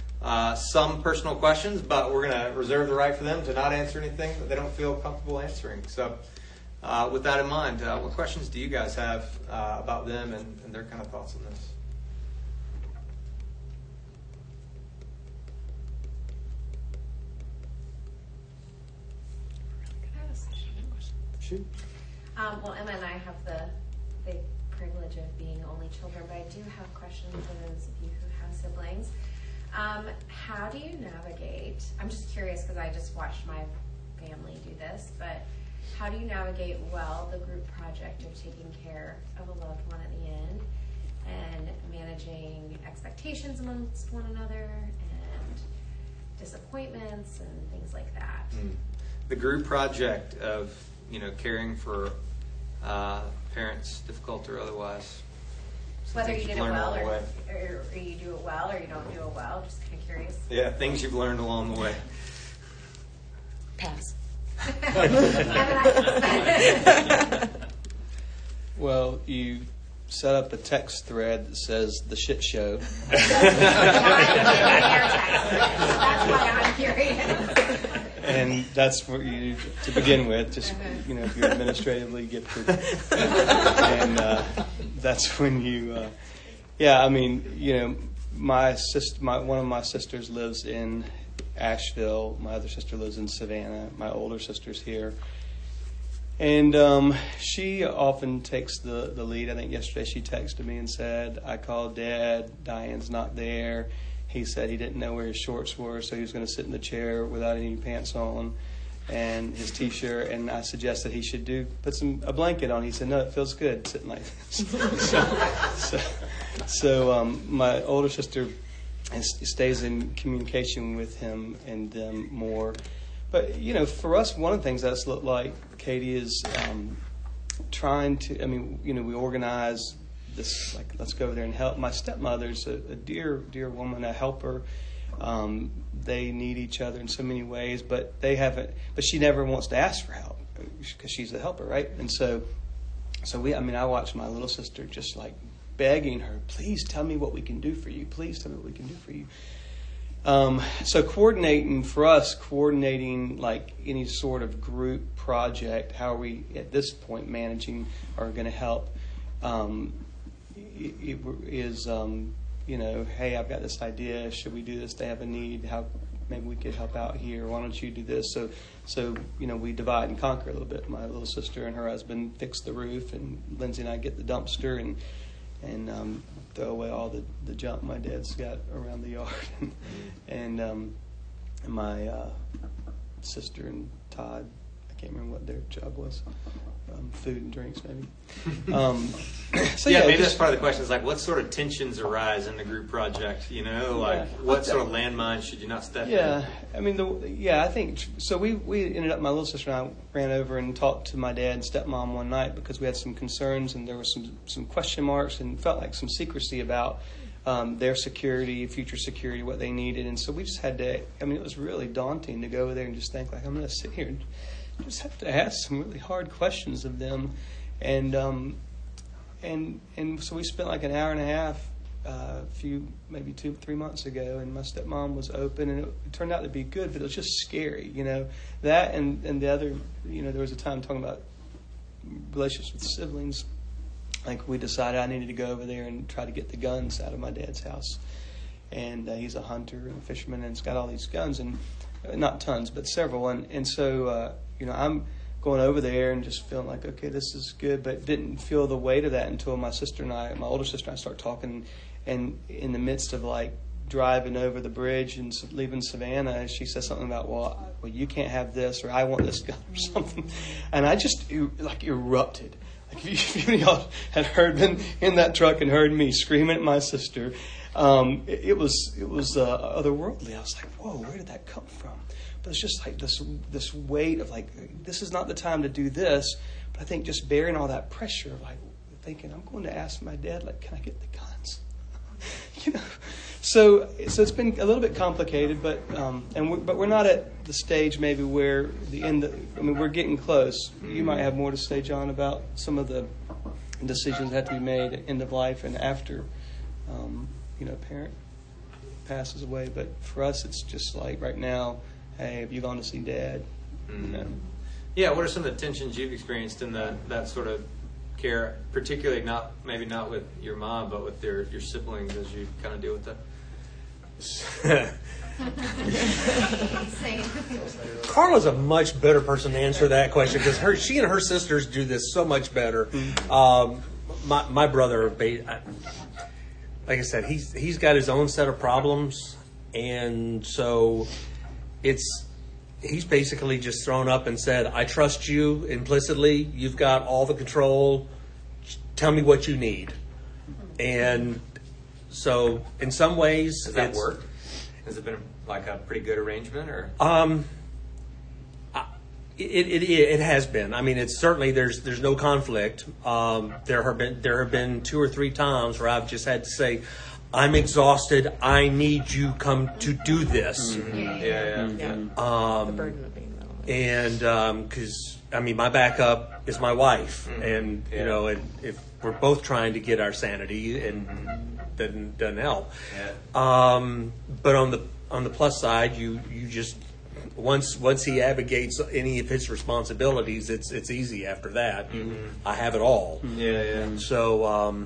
some personal questions, but we're going to reserve the right for them to not answer anything that they don't feel comfortable answering. So with that in mind, what questions do you guys have about them and their kind of thoughts on this? Shoot. Well, Emma and I have the privilege of being only children, but I do have questions for those of you who have siblings. How do you navigate? I'm just curious because I just watched my family do this, but how do you navigate well the group project of taking care of a loved one at the end and managing expectations amongst one another and disappointments and things like that? The group project of caring for parents, difficult or otherwise. Whether you did it well or you do it well or you don't do it well, just kind of curious. Yeah, things you've learned along the way. Pass. Well, you set up a text thread that says the shit show. That's why I'm curious. And that's what you, to begin with, just, if you're administratively gifted. And that's when you, one of my sisters lives in Asheville. My other sister lives in Savannah. My older sister's here. And she often takes the lead. I think yesterday she texted me and said, I called Dad. Diane's not there. He said he didn't know where his shorts were, so he was going to sit in the chair without any pants on and his T-shirt. And I suggested he should put a blanket on. He said, no, it feels good sitting like this. So my older sister stays in communication with him and them more. But, for us, one of the things that's looked like, Katie, is trying to, we organize this, like, let's go over there and help. My stepmother's a dear woman, a helper. They need each other in so many ways, but she never wants to ask for help because she's the helper, right? And so I watched my little sister just like begging her, please tell me what we can do for you. Please tell me what we can do for you. So coordinating like any sort of group project, how are we at this point managing are going to help. Hey, I've got this idea. Should we do this? They have a need. How maybe we could help out here. Why don't you do this? So we divide and conquer a little bit. My little sister and her husband fix the roof, and Lindsay and I get the dumpster and throw away all the junk my dad's got around the yard. and my sister and Todd, I can't remember what their job was. Food and drinks, maybe. Maybe that's part of the question. Is like, what sort of tensions arise in the group project? What sort of landmines should you not step in? I think so. We ended up. My little sister and I ran over and talked to my dad and stepmom one night because we had some concerns and there were some question marks and felt like some secrecy about their security, future security, what they needed, and so we just had to. It was really daunting to go over there and just think like, I'm going to sit here and just have to ask some really hard questions of them, and so we spent like an hour and a half, maybe 2-3 months ago, and my stepmom was open, and it turned out to be good, but it was just scary, that and the other, there was a time talking about relationships with siblings. Like we decided I needed to go over there and try to get the guns out of my dad's house, and he's a hunter and a fisherman, and it's got all these guns, and not tons, but several, and so. I'm going over there and just feeling like, okay, this is good, but didn't feel the weight of that until my older sister and I start talking, and in the midst of like driving over the bridge and leaving Savannah, she says something about, well, you can't have this, or I want this gun, or something, and I just like erupted. Like if you all had been in that truck and heard me screaming at my sister, it was otherworldly. I was like, whoa, where did that come from? But it's just like this weight of like, this is not the time to do this. But I think just bearing all that pressure of like thinking, I'm going to ask my dad, like, can I get the guns? So it's been a little bit complicated, but we're not at the stage maybe where the end. We're getting close. You might have more to say, John, about some of the decisions that have to be made at end of life and after, a parent passes away. But for us, it's just like right now. Hey, have you gone to see Dad? Yeah, what are some of the tensions you've experienced in that sort of care, particularly not with your mom, but with your siblings as you kind of deal with that? Carla's a much better person to answer that question because she and her sisters do this so much better. My brother, like I said, he's got his own set of problems, and so he's basically just thrown up and said, I trust you implicitly. You've got all the control. Tell me what you need. And so in some ways... Does that work? Has it been like a pretty good arrangement? Or It has been. It's certainly there's no conflict. There have been 2 or 3 times where I've just had to say, I'm exhausted. I need you come to do this. Mm-hmm. The burden of being and because my backup is my wife, and if we're both trying to get our sanity, and doesn't help. But on the plus side, you just once he abrogates any of his responsibilities, it's easy after that. I have it all. So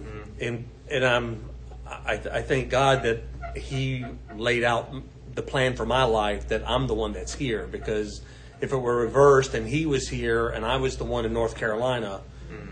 I thank God that He laid out the plan for my life, that I'm the one that's here, because if it were reversed and he was here and I was the one in North Carolina,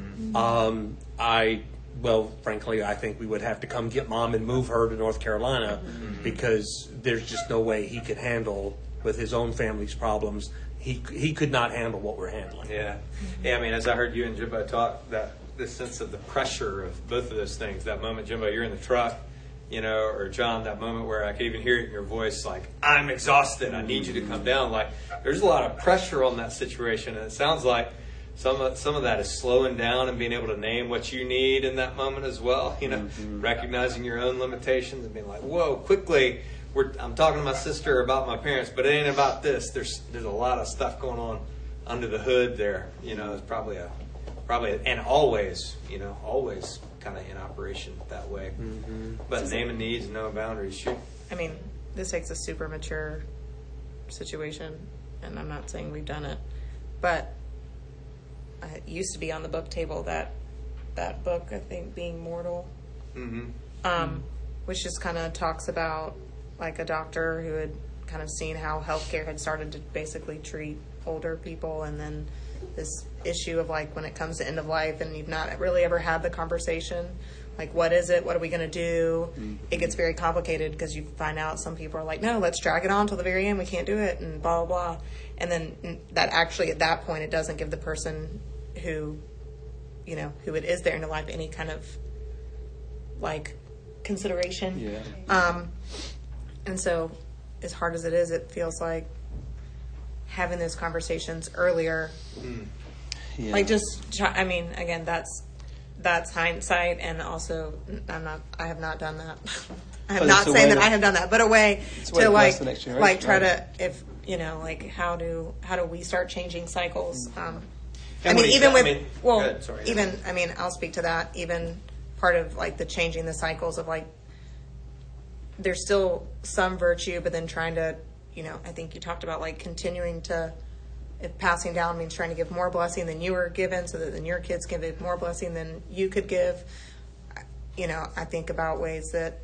frankly, I think we would have to come get Mom and move her to North Carolina, because there's just no way he could handle, with his own family's problems, he could not handle what we're handling. As I heard you and Jimbo talk, that this sense of the pressure of both of those things, that moment, Jimbo, you're in the truck, or John, that moment where I could even hear it in your voice, like, I'm exhausted, I need you to come down. Like, there's a lot of pressure on that situation, and it sounds like some of that is slowing down and being able to name what you need in that moment as well. Recognizing your own limitations and being like, whoa, quickly. I'm talking to my sister about my parents, but it ain't about this. There's a lot of stuff going on under the hood there. It's probably and always kind of in operation that way. But naming needs and knowing boundaries. Shoot. I mean, this takes a super mature situation, and I'm not saying we've done it, but it used to be on the book table that book, I think, Being Mortal, which just kind of talks about like a doctor who had kind of seen how healthcare had started to basically treat older people, and then this issue of like when it comes to end of life and you've not really ever had the conversation, like what is it, what are we going to do? It gets very complicated because you find out some people are like, no, let's drag it on till the very end, we can't do it, and blah blah blah. And then that actually at that point it doesn't give the person who it is there in their life any kind of like consideration. And so as hard as it is, it feels like having those conversations earlier, like again, that's hindsight, and also I have not done that. I'm not saying that I have done that, but a way to like try to, if like how do we start changing cycles? I'll speak to that. Even part of like the changing the cycles of like, there's still some virtue, but then trying to, I think you talked about like continuing to, if passing down means trying to give more blessing than you were given, so that then your kids can give more blessing than you could give. I think about ways that,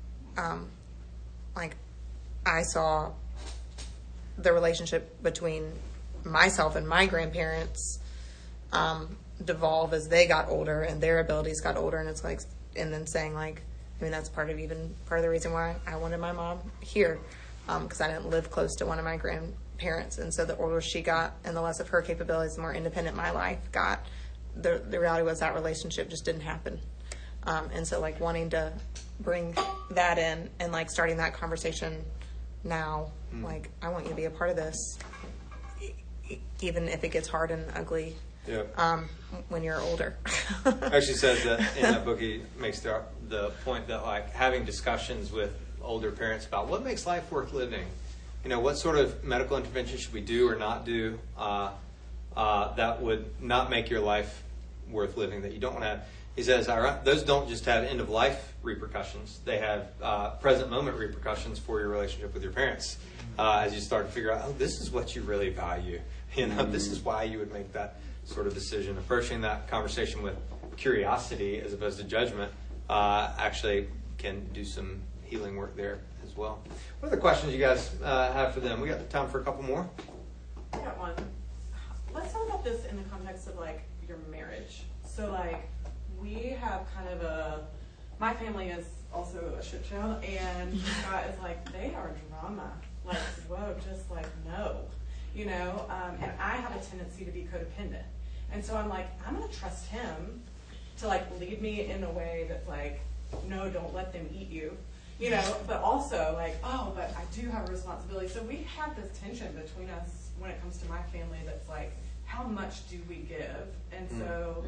like I saw the relationship between myself and my grandparents devolve as they got older and their abilities got older, and it's like, and then saying like, that's part of the reason why I wanted my mom here, because I didn't live close to one of my grandparents, and so the older she got and the less of her capabilities, the more independent my life got. The reality was that relationship just didn't happen, and so like wanting to bring that in and like starting that conversation now, like I want you to be a part of this, even if it gets hard and ugly. When you're older. Actually says that in that book he makes the point that like having discussions with older parents about what makes life worth living. What sort of medical intervention should we do or not do that would not make your life worth living, that you don't want to have. He says those don't just have end of life repercussions, they have present moment repercussions for your relationship with your parents, as you start to figure out, this is what you really value. This is why you would make that sort of decision. Approaching that conversation with curiosity as opposed to judgment actually can do some healing work there as well. What are the questions you guys have for them? We got time for a couple more. I got one. Let's talk about this in the context of like your marriage. So like we have kind of my family is also a shit show, and Scott is like, they are drama. Like, whoa, just like no. And I have a tendency to be codependent. And so I'm like, I'm going to trust him to like lead me in a way that's like, no, don't let them eat you, but also like, oh, but I do have a responsibility. So we have this tension between us when it comes to my family that's like, how much do we give? And so,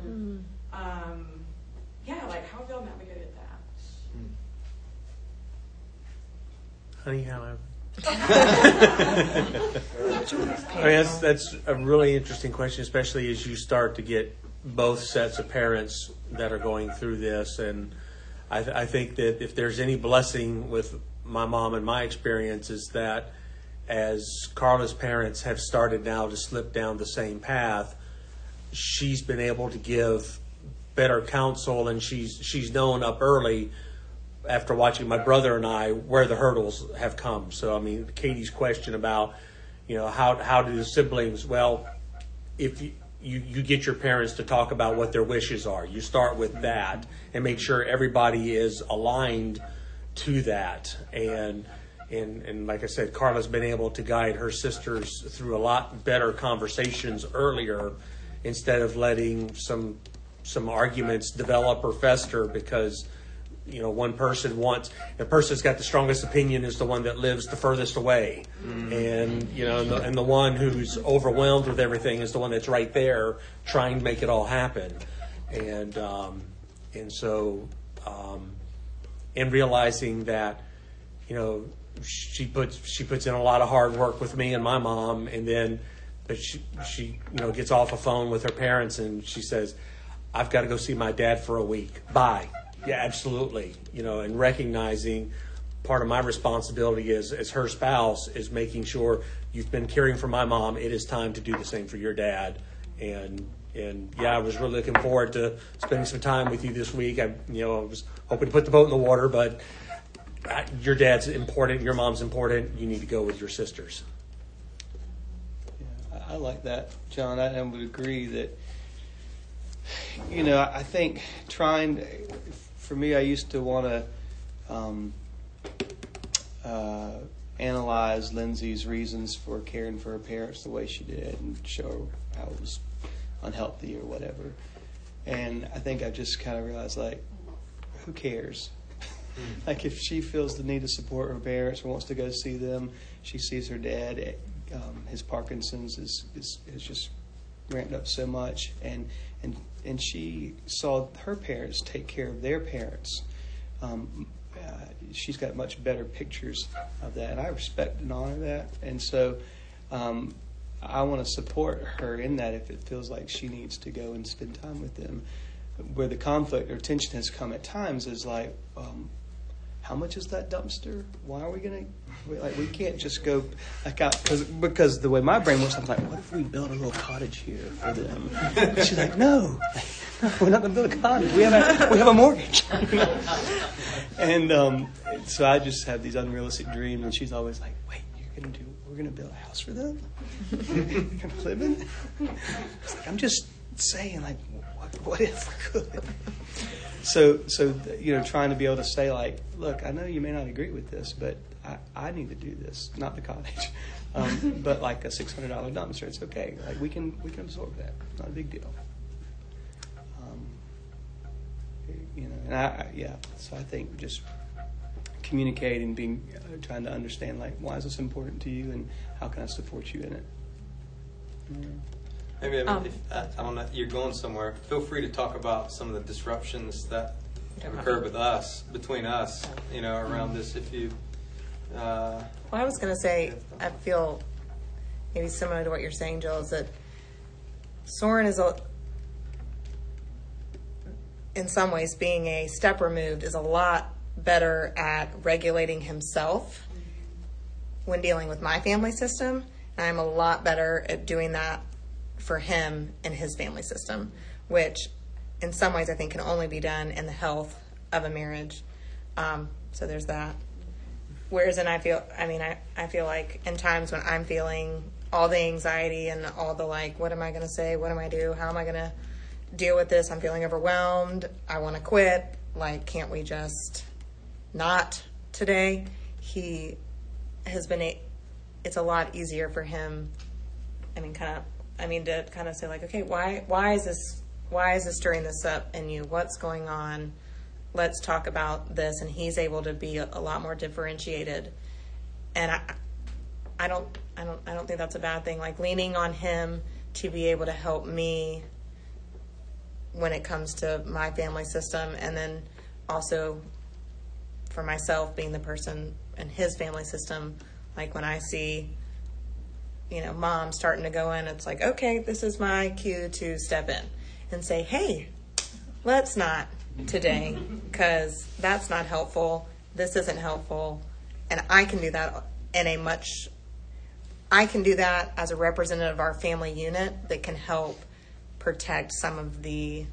like how have y'all navigated that? Honey, how that's a really interesting question, especially as you start to get both sets of parents that are going through this. And I think that if there's any blessing with my mom and my experience is that as Carla's parents have started now to slip down the same path, she's been able to give better counsel, and she's known up early after watching my brother and I where the hurdles have come. So, Katie's question about, how do the siblings, well, if you get your parents to talk about what their wishes are, you start with that and make sure everybody is aligned to that. And like I said, Carla's been able to guide her sisters through a lot better conversations earlier instead of letting some arguments develop or fester because one person wants, the person that's got the strongest opinion is the one that lives the furthest away. And, and the one who's overwhelmed with everything is the one that's right there trying to make it all happen. And so, in realizing that, she puts in a lot of hard work with me and my mom, and then, but she gets off a phone with her parents and she says, I've got to go see my dad for a week. Bye. Yeah, absolutely. And recognizing part of my responsibility as her spouse is making sure you've been caring for my mom. It is time to do the same for your dad. And I was really looking forward to spending some time with you this week. I was hoping to put the boat in the water, but your dad's important. Your mom's important. You need to go with your sisters. Yeah, I like that, John. I would agree that, I think for me, I used to want to analyze Lindsay's reasons for caring for her parents the way she did and show her how it was unhealthy or whatever. And I think I just kind of realized, who cares? Like, if she feels the need to support her parents or wants to go see them, she sees her dad. His Parkinson's is just ramped up so much, and she saw her parents take care of their parents. She's got much better pictures of that, and I respect and honor that. And so I want to support her in that if it feels like she needs to go and spend time with them. Where the conflict or tension has come at times is like, how much is that dumpster? Why are we going to, we can't just go out, because the way my brain works, I'm like, what if we build a little cottage here for them? And she's like, no, we're not going to build a cottage. We have a mortgage. And so I just have these unrealistic dreams, and she's always like, wait, we're going to build a house for them? You're going to live in? It's like, I'm just saying, what if we could? So trying to be able to say, look, I know you may not agree with this, but I need to do this, not the cottage, but like a $600 dumpster, it's okay. We can absorb that. It's not a big deal. So I think just communicating, trying to understand, why is this important to you, and how can I support you in it? Maybe if I don't know, you're going somewhere, feel free to talk about some of the disruptions that have occurred between us, around this. If you. Well, I was going to say, I feel maybe similar to what you're saying, Jill, is that Soren is in some ways, being a step removed, is a lot better at regulating himself when dealing with my family system. And I'm a lot better at doing that for him and his family system, which in some ways I think can only be done in the health of a marriage. So there's that. Whereas I feel like in times when I'm feeling all the anxiety and all the what am I going to say? What am I do? How am I going to deal with this? I'm feeling overwhelmed. I want to quit. Can't we just not today? He has been, it's a lot easier for him. To kind of say okay, why is this stirring this up in you? What's going on? Let's talk about this. And he's able to be a lot more differentiated. And I don't think that's a bad thing. Leaning on him to be able to help me when it comes to my family system, and then also for myself being the person in his family system. When I see mom starting to go in, it's okay, this is my cue to step in and say, hey, let's not today, because that's not helpful. This isn't helpful. And I can do that I can do that as a representative of our family unit that can help protect some of the,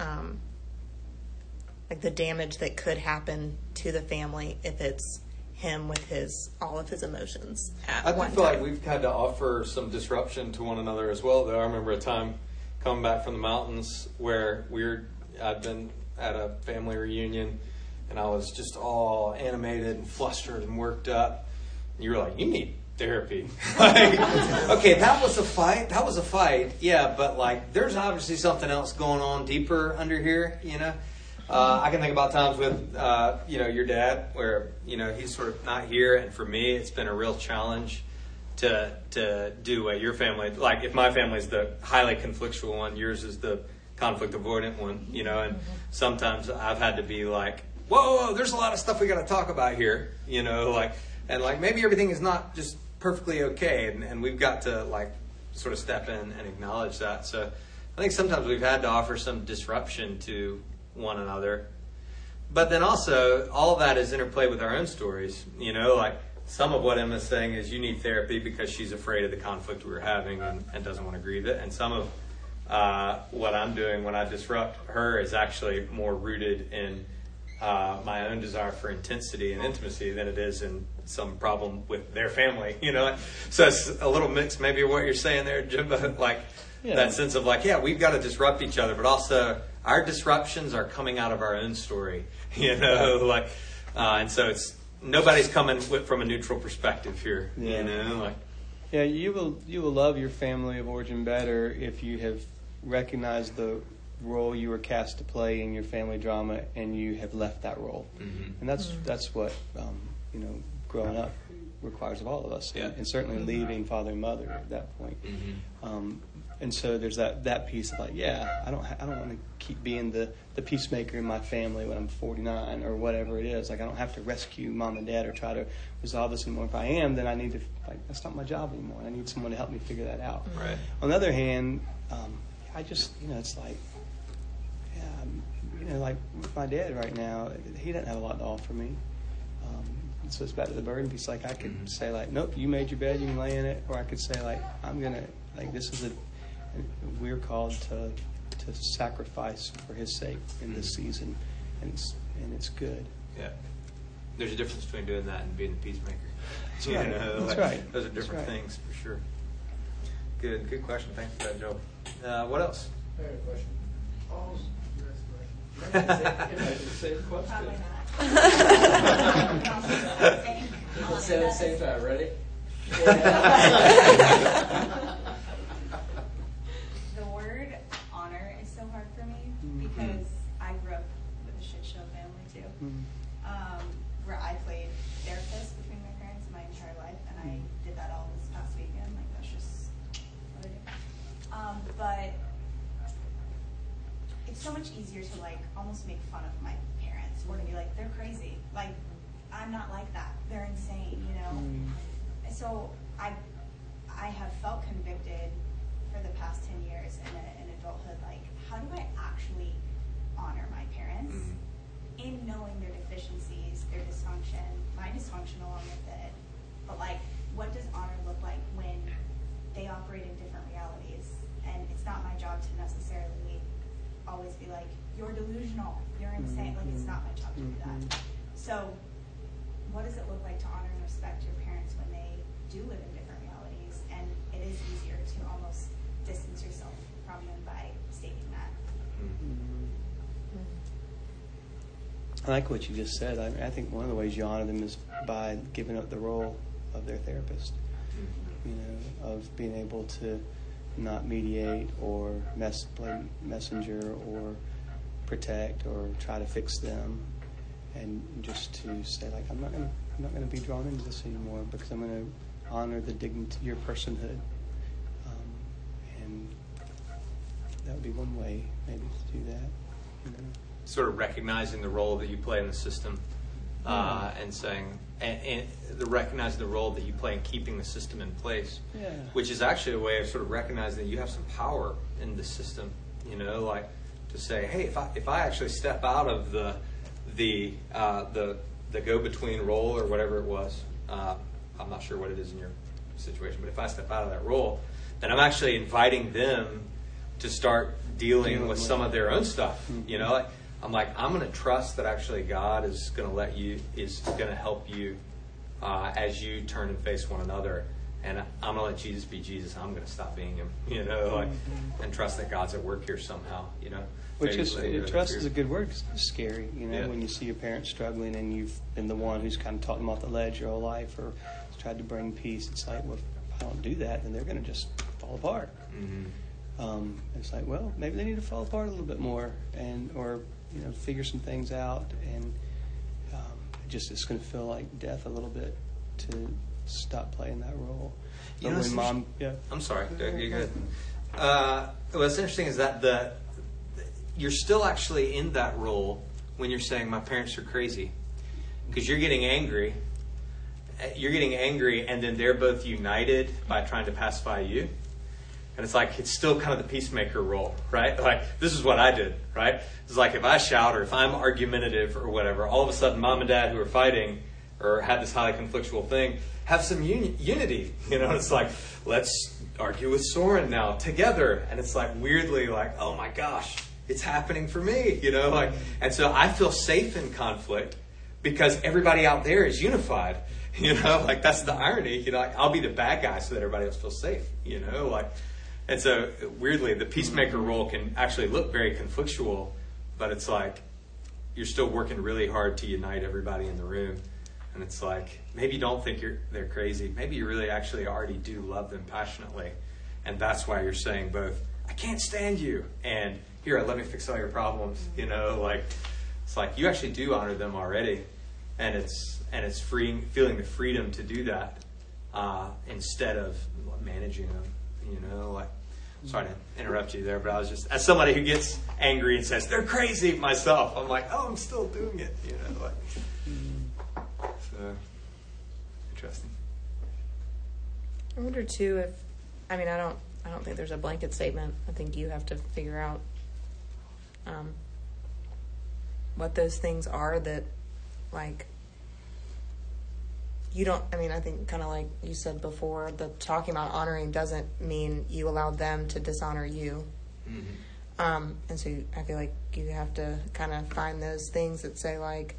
the damage that could happen to the family if it's him with all of his emotions at one feel time. like we've had to offer some disruption to one another as well, though. I remember a time coming back from the mountains where I'd been at a family reunion, and I was just all animated and flustered and worked up. And you were like, you need therapy. Okay, that was a fight. Yeah, but there's obviously something else going on deeper under here, I can think about times with, your dad where, he's sort of not here. And for me, it's been a real challenge to do what your family, like if my family's the highly conflictual one, yours is the conflict avoidant one, and sometimes I've had to be like, whoa, there's a lot of stuff we got to talk about here, and maybe everything is not just perfectly okay. And we've got to sort of step in and acknowledge that. So I think sometimes we've had to offer some disruption to one another. But then also, all of that is interplay with our own stories. Some of what Emma's saying is you need therapy because she's afraid of the conflict we were having and doesn't want to grieve it. And some of what I'm doing when I disrupt her is actually more rooted in my own desire for intensity and intimacy than it is in some problem with their family, So it's a little mix maybe of what you're saying there, Jim, that sense of we've got to disrupt each other, but also our disruptions are coming out of our own story, and so it's nobody's coming from a neutral perspective here, Yeah, you will love your family of origin better if you have recognized the role you were cast to play in your family drama and you have left that role. Mm-hmm. And that's what growing up requires of all of us, and certainly leaving father and mother at that point. Mm-hmm. And so there's that piece of I don't want to keep being the peacemaker in my family when I'm 49 or whatever it is. I don't have to rescue mom and dad or try to resolve this anymore. If I am, then I need to that's not my job anymore. I need someone to help me figure that out. Right. On the other hand, I just it's with my dad right now, he doesn't have a lot to offer me. So it's back to the burden piece. I could say nope, you made your bed, you can lay in it, or I could say I'm gonna this is we're called to sacrifice for his sake in this season, and it's good. Yeah, there's a difference between doing that and being the peacemaker. That's right. That's right. Those are different things for sure. Good question. Thanks for that, Joe. What else? I have a question. Same question. Probably not. Let's say it at the same time. Ready? The word honor is so hard for me because I grew up with a shit show family too, where I played therapist between my parents my entire life, and I did that all this past weekend. That's just what I do. But it's so much easier to almost make fun of my parents or to be they're crazy. I'm not like that. They're insane, And so I have felt convicted for the past 10 years in adulthood. How do I actually honor my parents in knowing their deficiencies, their dysfunction, my dysfunction along with it? But what does honor look like when they operate in different realities? And it's not my job to necessarily always be you're delusional, you're insane. It's not my job to do that. So what does it look like to honor and respect your parents when they do live in different realities? And it is easier to almost distance yourself from them by stating that. I like what you just said. I think one of the ways you honor them is by giving up the role of their therapist. Of being able to not mediate or play messenger or protect or try to fix them, and just to say I'm not going to be drawn into this anymore because I'm going to honor the dignity, your personhood, and that would be one way maybe to do that. Sort of recognizing the role that you play in the system, and saying, and recognizing the role that you play in keeping the system in place, which is actually a way of sort of recognizing that you have some power in the system. To say, hey, if I actually step out of the go-between role or whatever it was, I'm not sure what it is in your situation, but if I step out of that role, then I'm actually inviting them to start dealing with some of their own stuff. I'm going to trust that actually God is going to help you as you turn and face one another. And I'm going to let Jesus be Jesus. I'm going to stop being him, and trust that God's at work here somehow, Which is, trust is a good word because it's scary, when you see your parents struggling and you've been the one who's kind of taught them off the ledge your whole life or tried to bring peace. It's if I don't do that, then they're going to just fall apart. Mm-hmm. It's well, maybe they need to fall apart a little bit more or figure some things out, and it's going to feel like death a little bit to stop playing that role. You know, But when mom, yeah. I'm sorry, Doug, you're good. What's interesting is that you're still actually in that role when you're saying my parents are crazy, because you're getting angry. You're getting angry, and then they're both united by trying to pacify you. And it's like, it's still kind of the peacemaker role, right? Like, this is what I did, right? It's like if I shout or if I'm argumentative or whatever, all of a sudden mom and dad who are fighting or had this highly conflictual thing have some unity. It's like, let's argue with Soren now together. And it's like weirdly like, oh my gosh, it's happening for me, and so I feel safe in conflict because everybody out there is unified. Like that's the irony. I'll be the bad guy so that everybody else feels safe. And so weirdly, the peacemaker role can actually look very conflictual, but it's like you're still working really hard to unite everybody in the room. And it's like maybe you don't think they're crazy. Maybe you really actually already do love them passionately, and that's why you're saying both. I can't stand you, and here, let me fix all your problems. It's like you actually do honor them already. And it's feeling the freedom to do that instead of managing them. Sorry to interrupt you there, but I was just, as somebody who gets angry and says they're crazy myself, I'm like, oh, I'm still doing it. So interesting. I wonder too if, I don't think there's a blanket statement. I think you have to figure out what those things are that, like, you don't, I think kind of like you said before, the talking about honoring doesn't mean you allowed them to dishonor you. Mm-hmm. And so I feel like you have to kind of find those things that say like,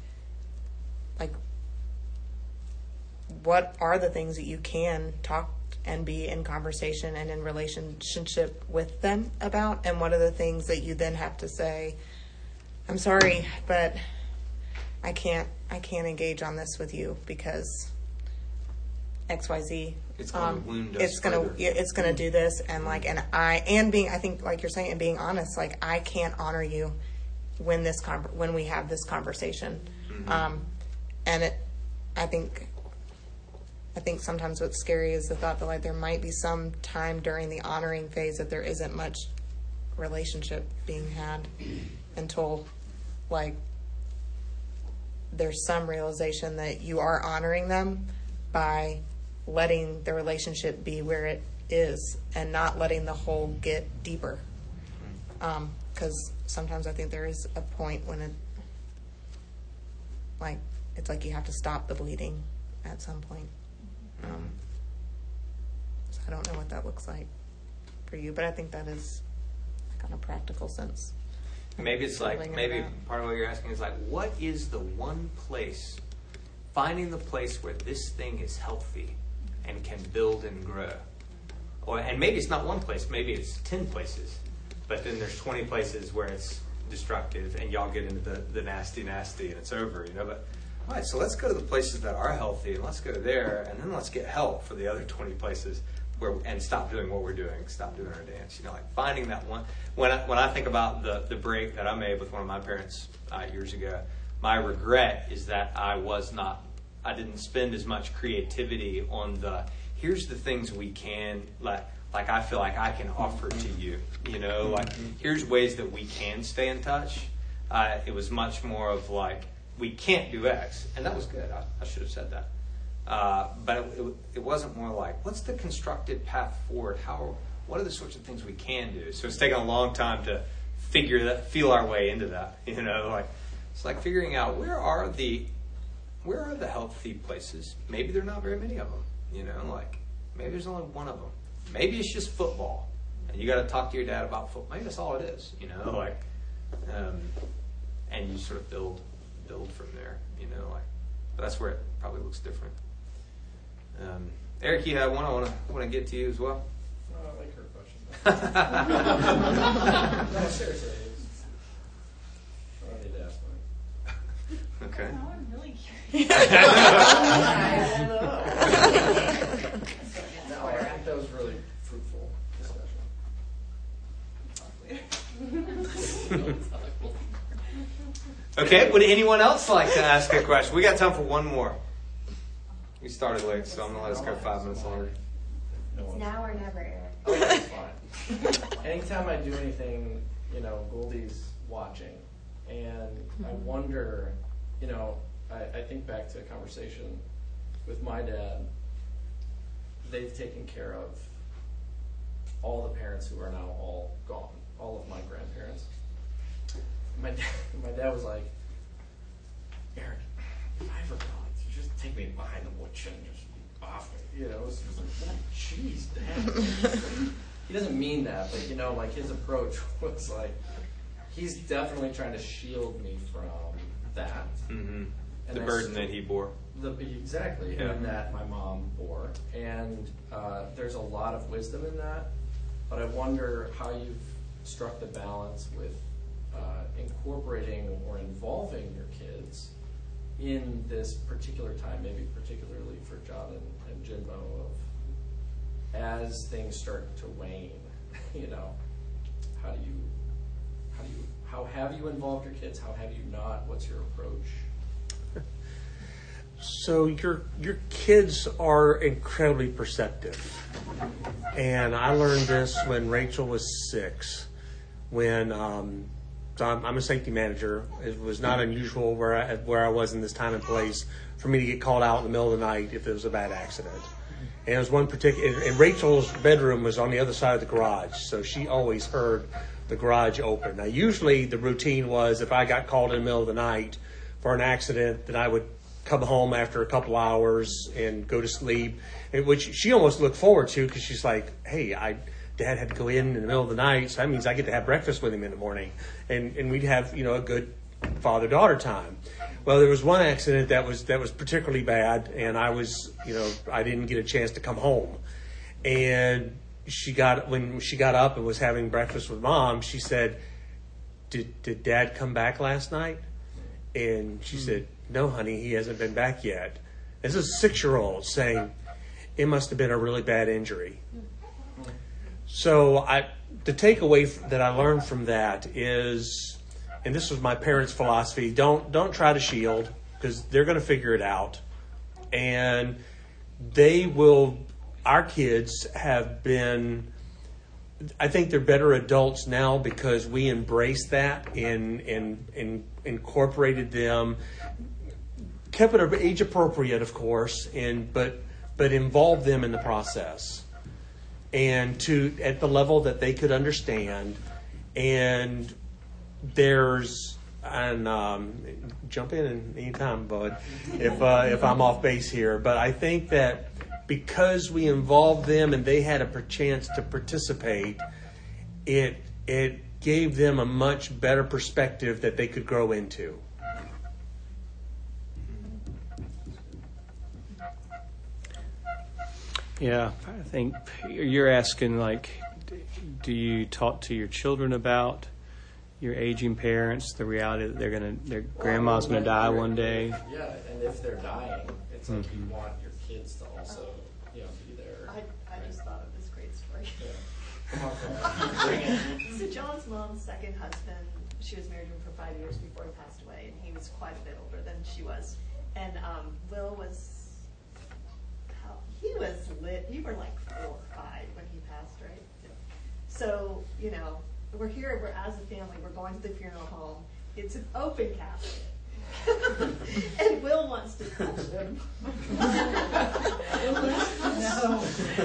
what are the things that you can talk and be in conversation and in relationship with them about, and what are the things that you then have to say, I'm sorry, but I can't engage on this with you because XYZ. It's going to wound us. It's going to do this, and I think like you're saying, and being honest, like I can't honor you when we have this conversation. Mm-hmm. I think sometimes what's scary is the thought that like there might be some time during the honoring phase that there isn't much relationship being had until like there's some realization that you are honoring them by letting the relationship be where it is and not letting the hole get deeper. Because sometimes I think there is a point when it's like you have to stop the bleeding at some point. So I don't know what that looks like for you, but I think that is kind of practical sense. Maybe it's like, maybe part of what you're asking is like, what is the one place, finding the place where this thing is healthy and can build and grow? And maybe it's not one place, maybe it's 10 places, but then there's 20 places where it's destructive and y'all get into the nasty and it's over, But all right, so let's go to the places that are healthy and let's go there, and then let's get help for the other 20 places and stop doing what we're doing, stop doing our dance. Like finding that one. When I think about the break that I made with one of my parents years ago, my regret is that I didn't spend as much creativity on here's the things we can, like I feel like I can offer to you, like here's ways that we can stay in touch. It was much more of like, we can't do X, and that was good. I should have said that. But it wasn't more like, what's the constructed path forward? What are the sorts of things we can do? So it's taken a long time to feel our way into that. It's like figuring out where are the healthy places. Maybe there are not very many of them. Like maybe there's only one of them. Maybe it's just football, and you got to talk to your dad about football. Maybe that's all it is. And you sort of build from there. But that's where it probably looks different. Eric, you had one I want to get to you as well. No, I like her question. No, seriously. I don't need to ask mine. Okay. Now I'm really curious. No, I think that was really fruitful discussion. Okay, would anyone else like to ask a question? We got time for one more. We started late, so I'm going to let us go 5 minutes longer. It's now or never, Eric. Oh, that's fine. Anytime I do anything, Goldie's watching. And I wonder, I think back to a conversation with my dad. They've taken care of all the parents who are now all gone, all of my grandparents. My dad was like, Eric, if I ever go, just take me behind the woodshed and just off me. It was just like, oh, jeez, Dad. He doesn't mean that, but like his approach was like, he's definitely trying to shield me from that. Mm-hmm. The burden that he bore. Exactly, Yeah. and that my mom bore. And there's a lot of wisdom in that, but I wonder how you've struck the balance with incorporating or involving your kids in this particular time, maybe particularly for John and Jimbo, of as things start to wane, how have you involved your kids? How have you not? What's your approach? So your kids are incredibly perceptive, and I learned this when Rachel was 6. When so I'm a safety manager, it was not unusual where I was in this time and place for me to get called out in the middle of the night if there was a bad accident. And it was one particular, and Rachel's bedroom was on the other side of the garage, so she always heard the garage open. Now, usually the routine was if I got called in the middle of the night for an accident, then I would come home after a couple hours and go to sleep, which she almost looked forward to because she's like, hey, Dad had to go in the middle of the night, so that means I get to have breakfast with him in the morning. And we'd have, a good father-daughter time. Well, there was one accident that was particularly bad, and I was, I didn't get a chance to come home. And when she got up and was having breakfast with Mom, she said, did Dad come back last night? And she said, no, honey, he hasn't been back yet. This is a 6-year-old saying, it must have been a really bad injury. So the takeaway that I learned from that is, and this was my parents' philosophy, don't try to shield, because they're going to figure it out. And our kids have been, I think they're better adults now because we embraced that and incorporated them, kept it age appropriate, of course, but involved them in the process. And at the level that they could understand. And jump in anytime, bud, if I'm off base here. But I think that because we involved them and they had a chance to participate, it gave them a much better perspective that they could grow into. Yeah, I think you're asking, do you talk to your children about your aging parents, the reality that their grandma's going to die one day? Yeah, and if they're dying, it's like you want your kids to also, be there. I just thought of this great story. Yeah. Come on, bring it. So John's mom's second husband, she was married to him for 5 years before he passed away, and he was quite a bit older than she was. And Will was, he was lit. You were like 4 or 5 when he passed, right? So, we're here, as a family, we're going to the funeral home. It's an open casket. And Will wants to touch him. No.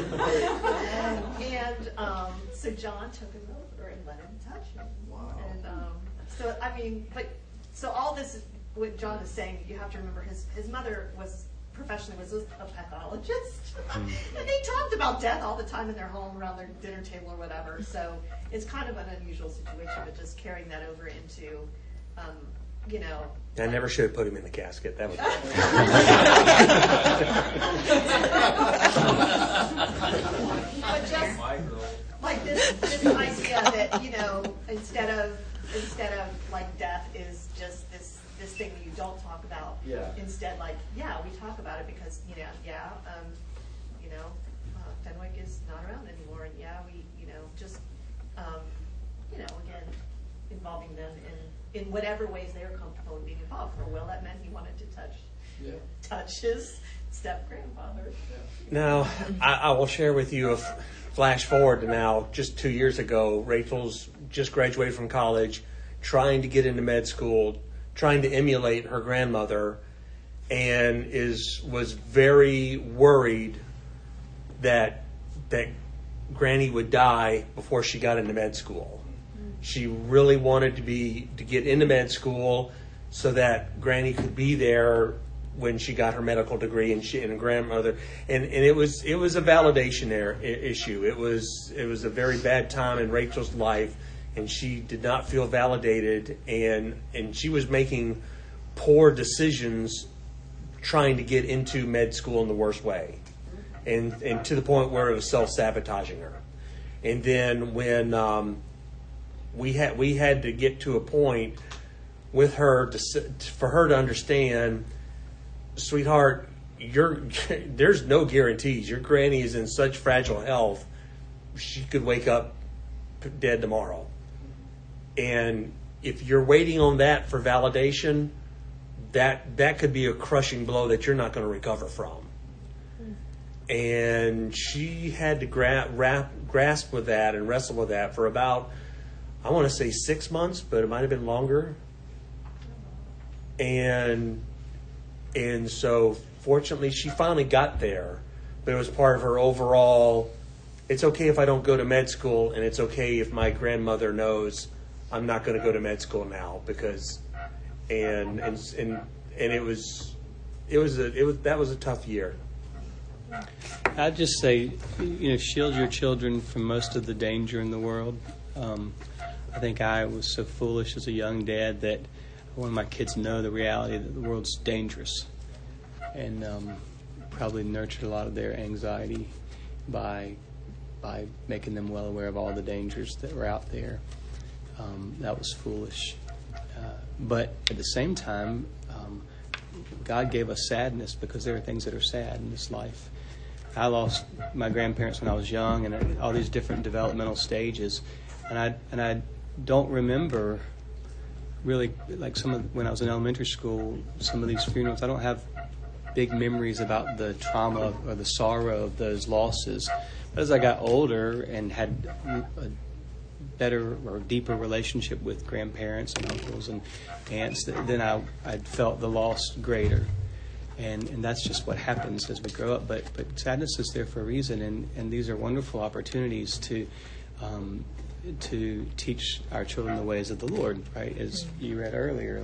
And so John took him over and let him touch him. Wow. And so all this, what John is saying, you have to remember his mother was professionally was a pathologist. And they talked about death all the time in their home around their dinner table or whatever. So it's kind of an unusual situation, but just carrying that over into, I never should have put him in the casket. That was but just like this idea that, instead of like death is just this thing that you don't talk about. Yeah. Instead, we talk about it because, Fenwick is not around anymore, and we, again, involving them in whatever ways they were comfortable being involved. For Will, that meant he wanted to touch his step-grandfather. Now, I will share with you a flash forward to now, just 2 years ago. Rachel's just graduated from college, trying to get into med school, trying to emulate her grandmother, and was very worried that Granny would die before she got into med school. She really wanted to get into med school so that Granny could be there when she got her medical degree, and her grandmother, and it was a validation issue. It was a very bad time in Rachel's life, and she did not feel validated, and she was making poor decisions trying to get into med school in the worst way, and to the point where it was self-sabotaging her. And then when we had to get to a point with her for her to understand, sweetheart, there's no guarantees. Your granny is in such fragile health, she could wake up dead tomorrow. And if you're waiting on that for validation, that could be a crushing blow that you're not going to recover from. And she had to grasp with that and wrestle with that for about, I want to say 6 months, but it might have been longer. And so fortunately she finally got there, but it was part of her overall, it's okay if I don't go to med school, and it's okay if my grandmother knows I'm not going to go to med school now, because that was a tough year. I'd just say, shield your children from most of the danger in the world. I think I was so foolish as a young dad that I wanted my kids to know the reality that the world's dangerous, and probably nurtured a lot of their anxiety by making them well aware of all the dangers that were out there. That was foolish. But at the same time, God gave us sadness because there are things that are sad in this life. I lost my grandparents when I was young, and at all these different developmental stages, and I don't remember really, like when I was in elementary school, some of these funerals. I don't have big memories about the trauma or the sorrow of those losses. But as I got older and had a better or deeper relationship with grandparents and uncles and aunts, then I felt the loss greater. And that's just what happens as we grow up. But sadness is there for a reason, and these are wonderful opportunities to teach our children the ways of the Lord, right? As you read earlier,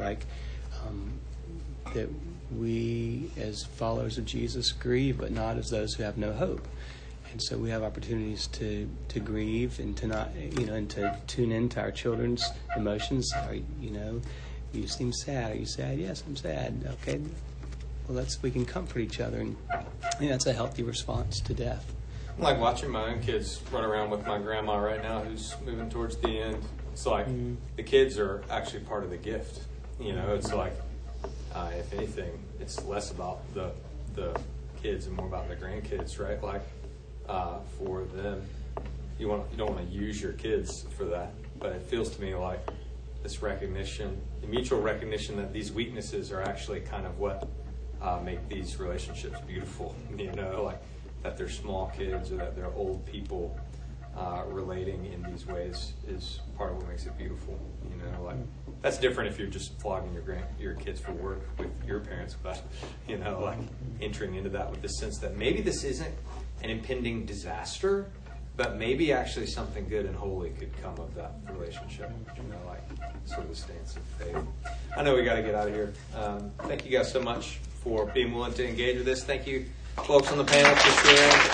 that we as followers of Jesus grieve, but not as those who have no hope. And so we have opportunities to grieve and to not, and to tune into our children's emotions. You seem sad. Are you sad? Yes, I'm sad. Okay. Well, we can comfort each other, and that's a healthy response to death. I'm like watching my own kids run around with my grandma right now, who's moving towards the end. It's like the kids are actually part of the gift. It's like, if anything, it's less about the kids and more about the grandkids, right? Like, for them, you don't want to use your kids for that, but it feels to me like this recognition, the mutual recognition that these weaknesses are actually kind of what make these relationships beautiful. Like that they're small kids or that they're old people relating in these ways is part of what makes it beautiful. Like that's different if you're just flogging your kids for work with your parents, but like entering into that with the sense that maybe this isn't an impending disaster, but maybe actually something good and holy could come of that relationship. Like sort of a stance of faith. I know we got to get out of here. Thank you guys so much for being willing to engage with this. Thank you, folks on the panel, for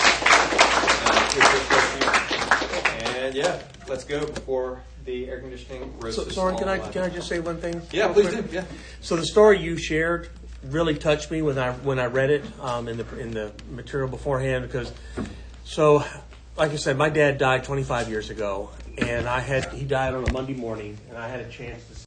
sharing. And let's go for the air conditioning. So, Soren, can I just say one thing? Yeah, please do. Yeah. So the story you shared really touched me when I read it in the material beforehand, because like I said, my dad died 25 years ago, and he died on a Monday morning, and I had a chance to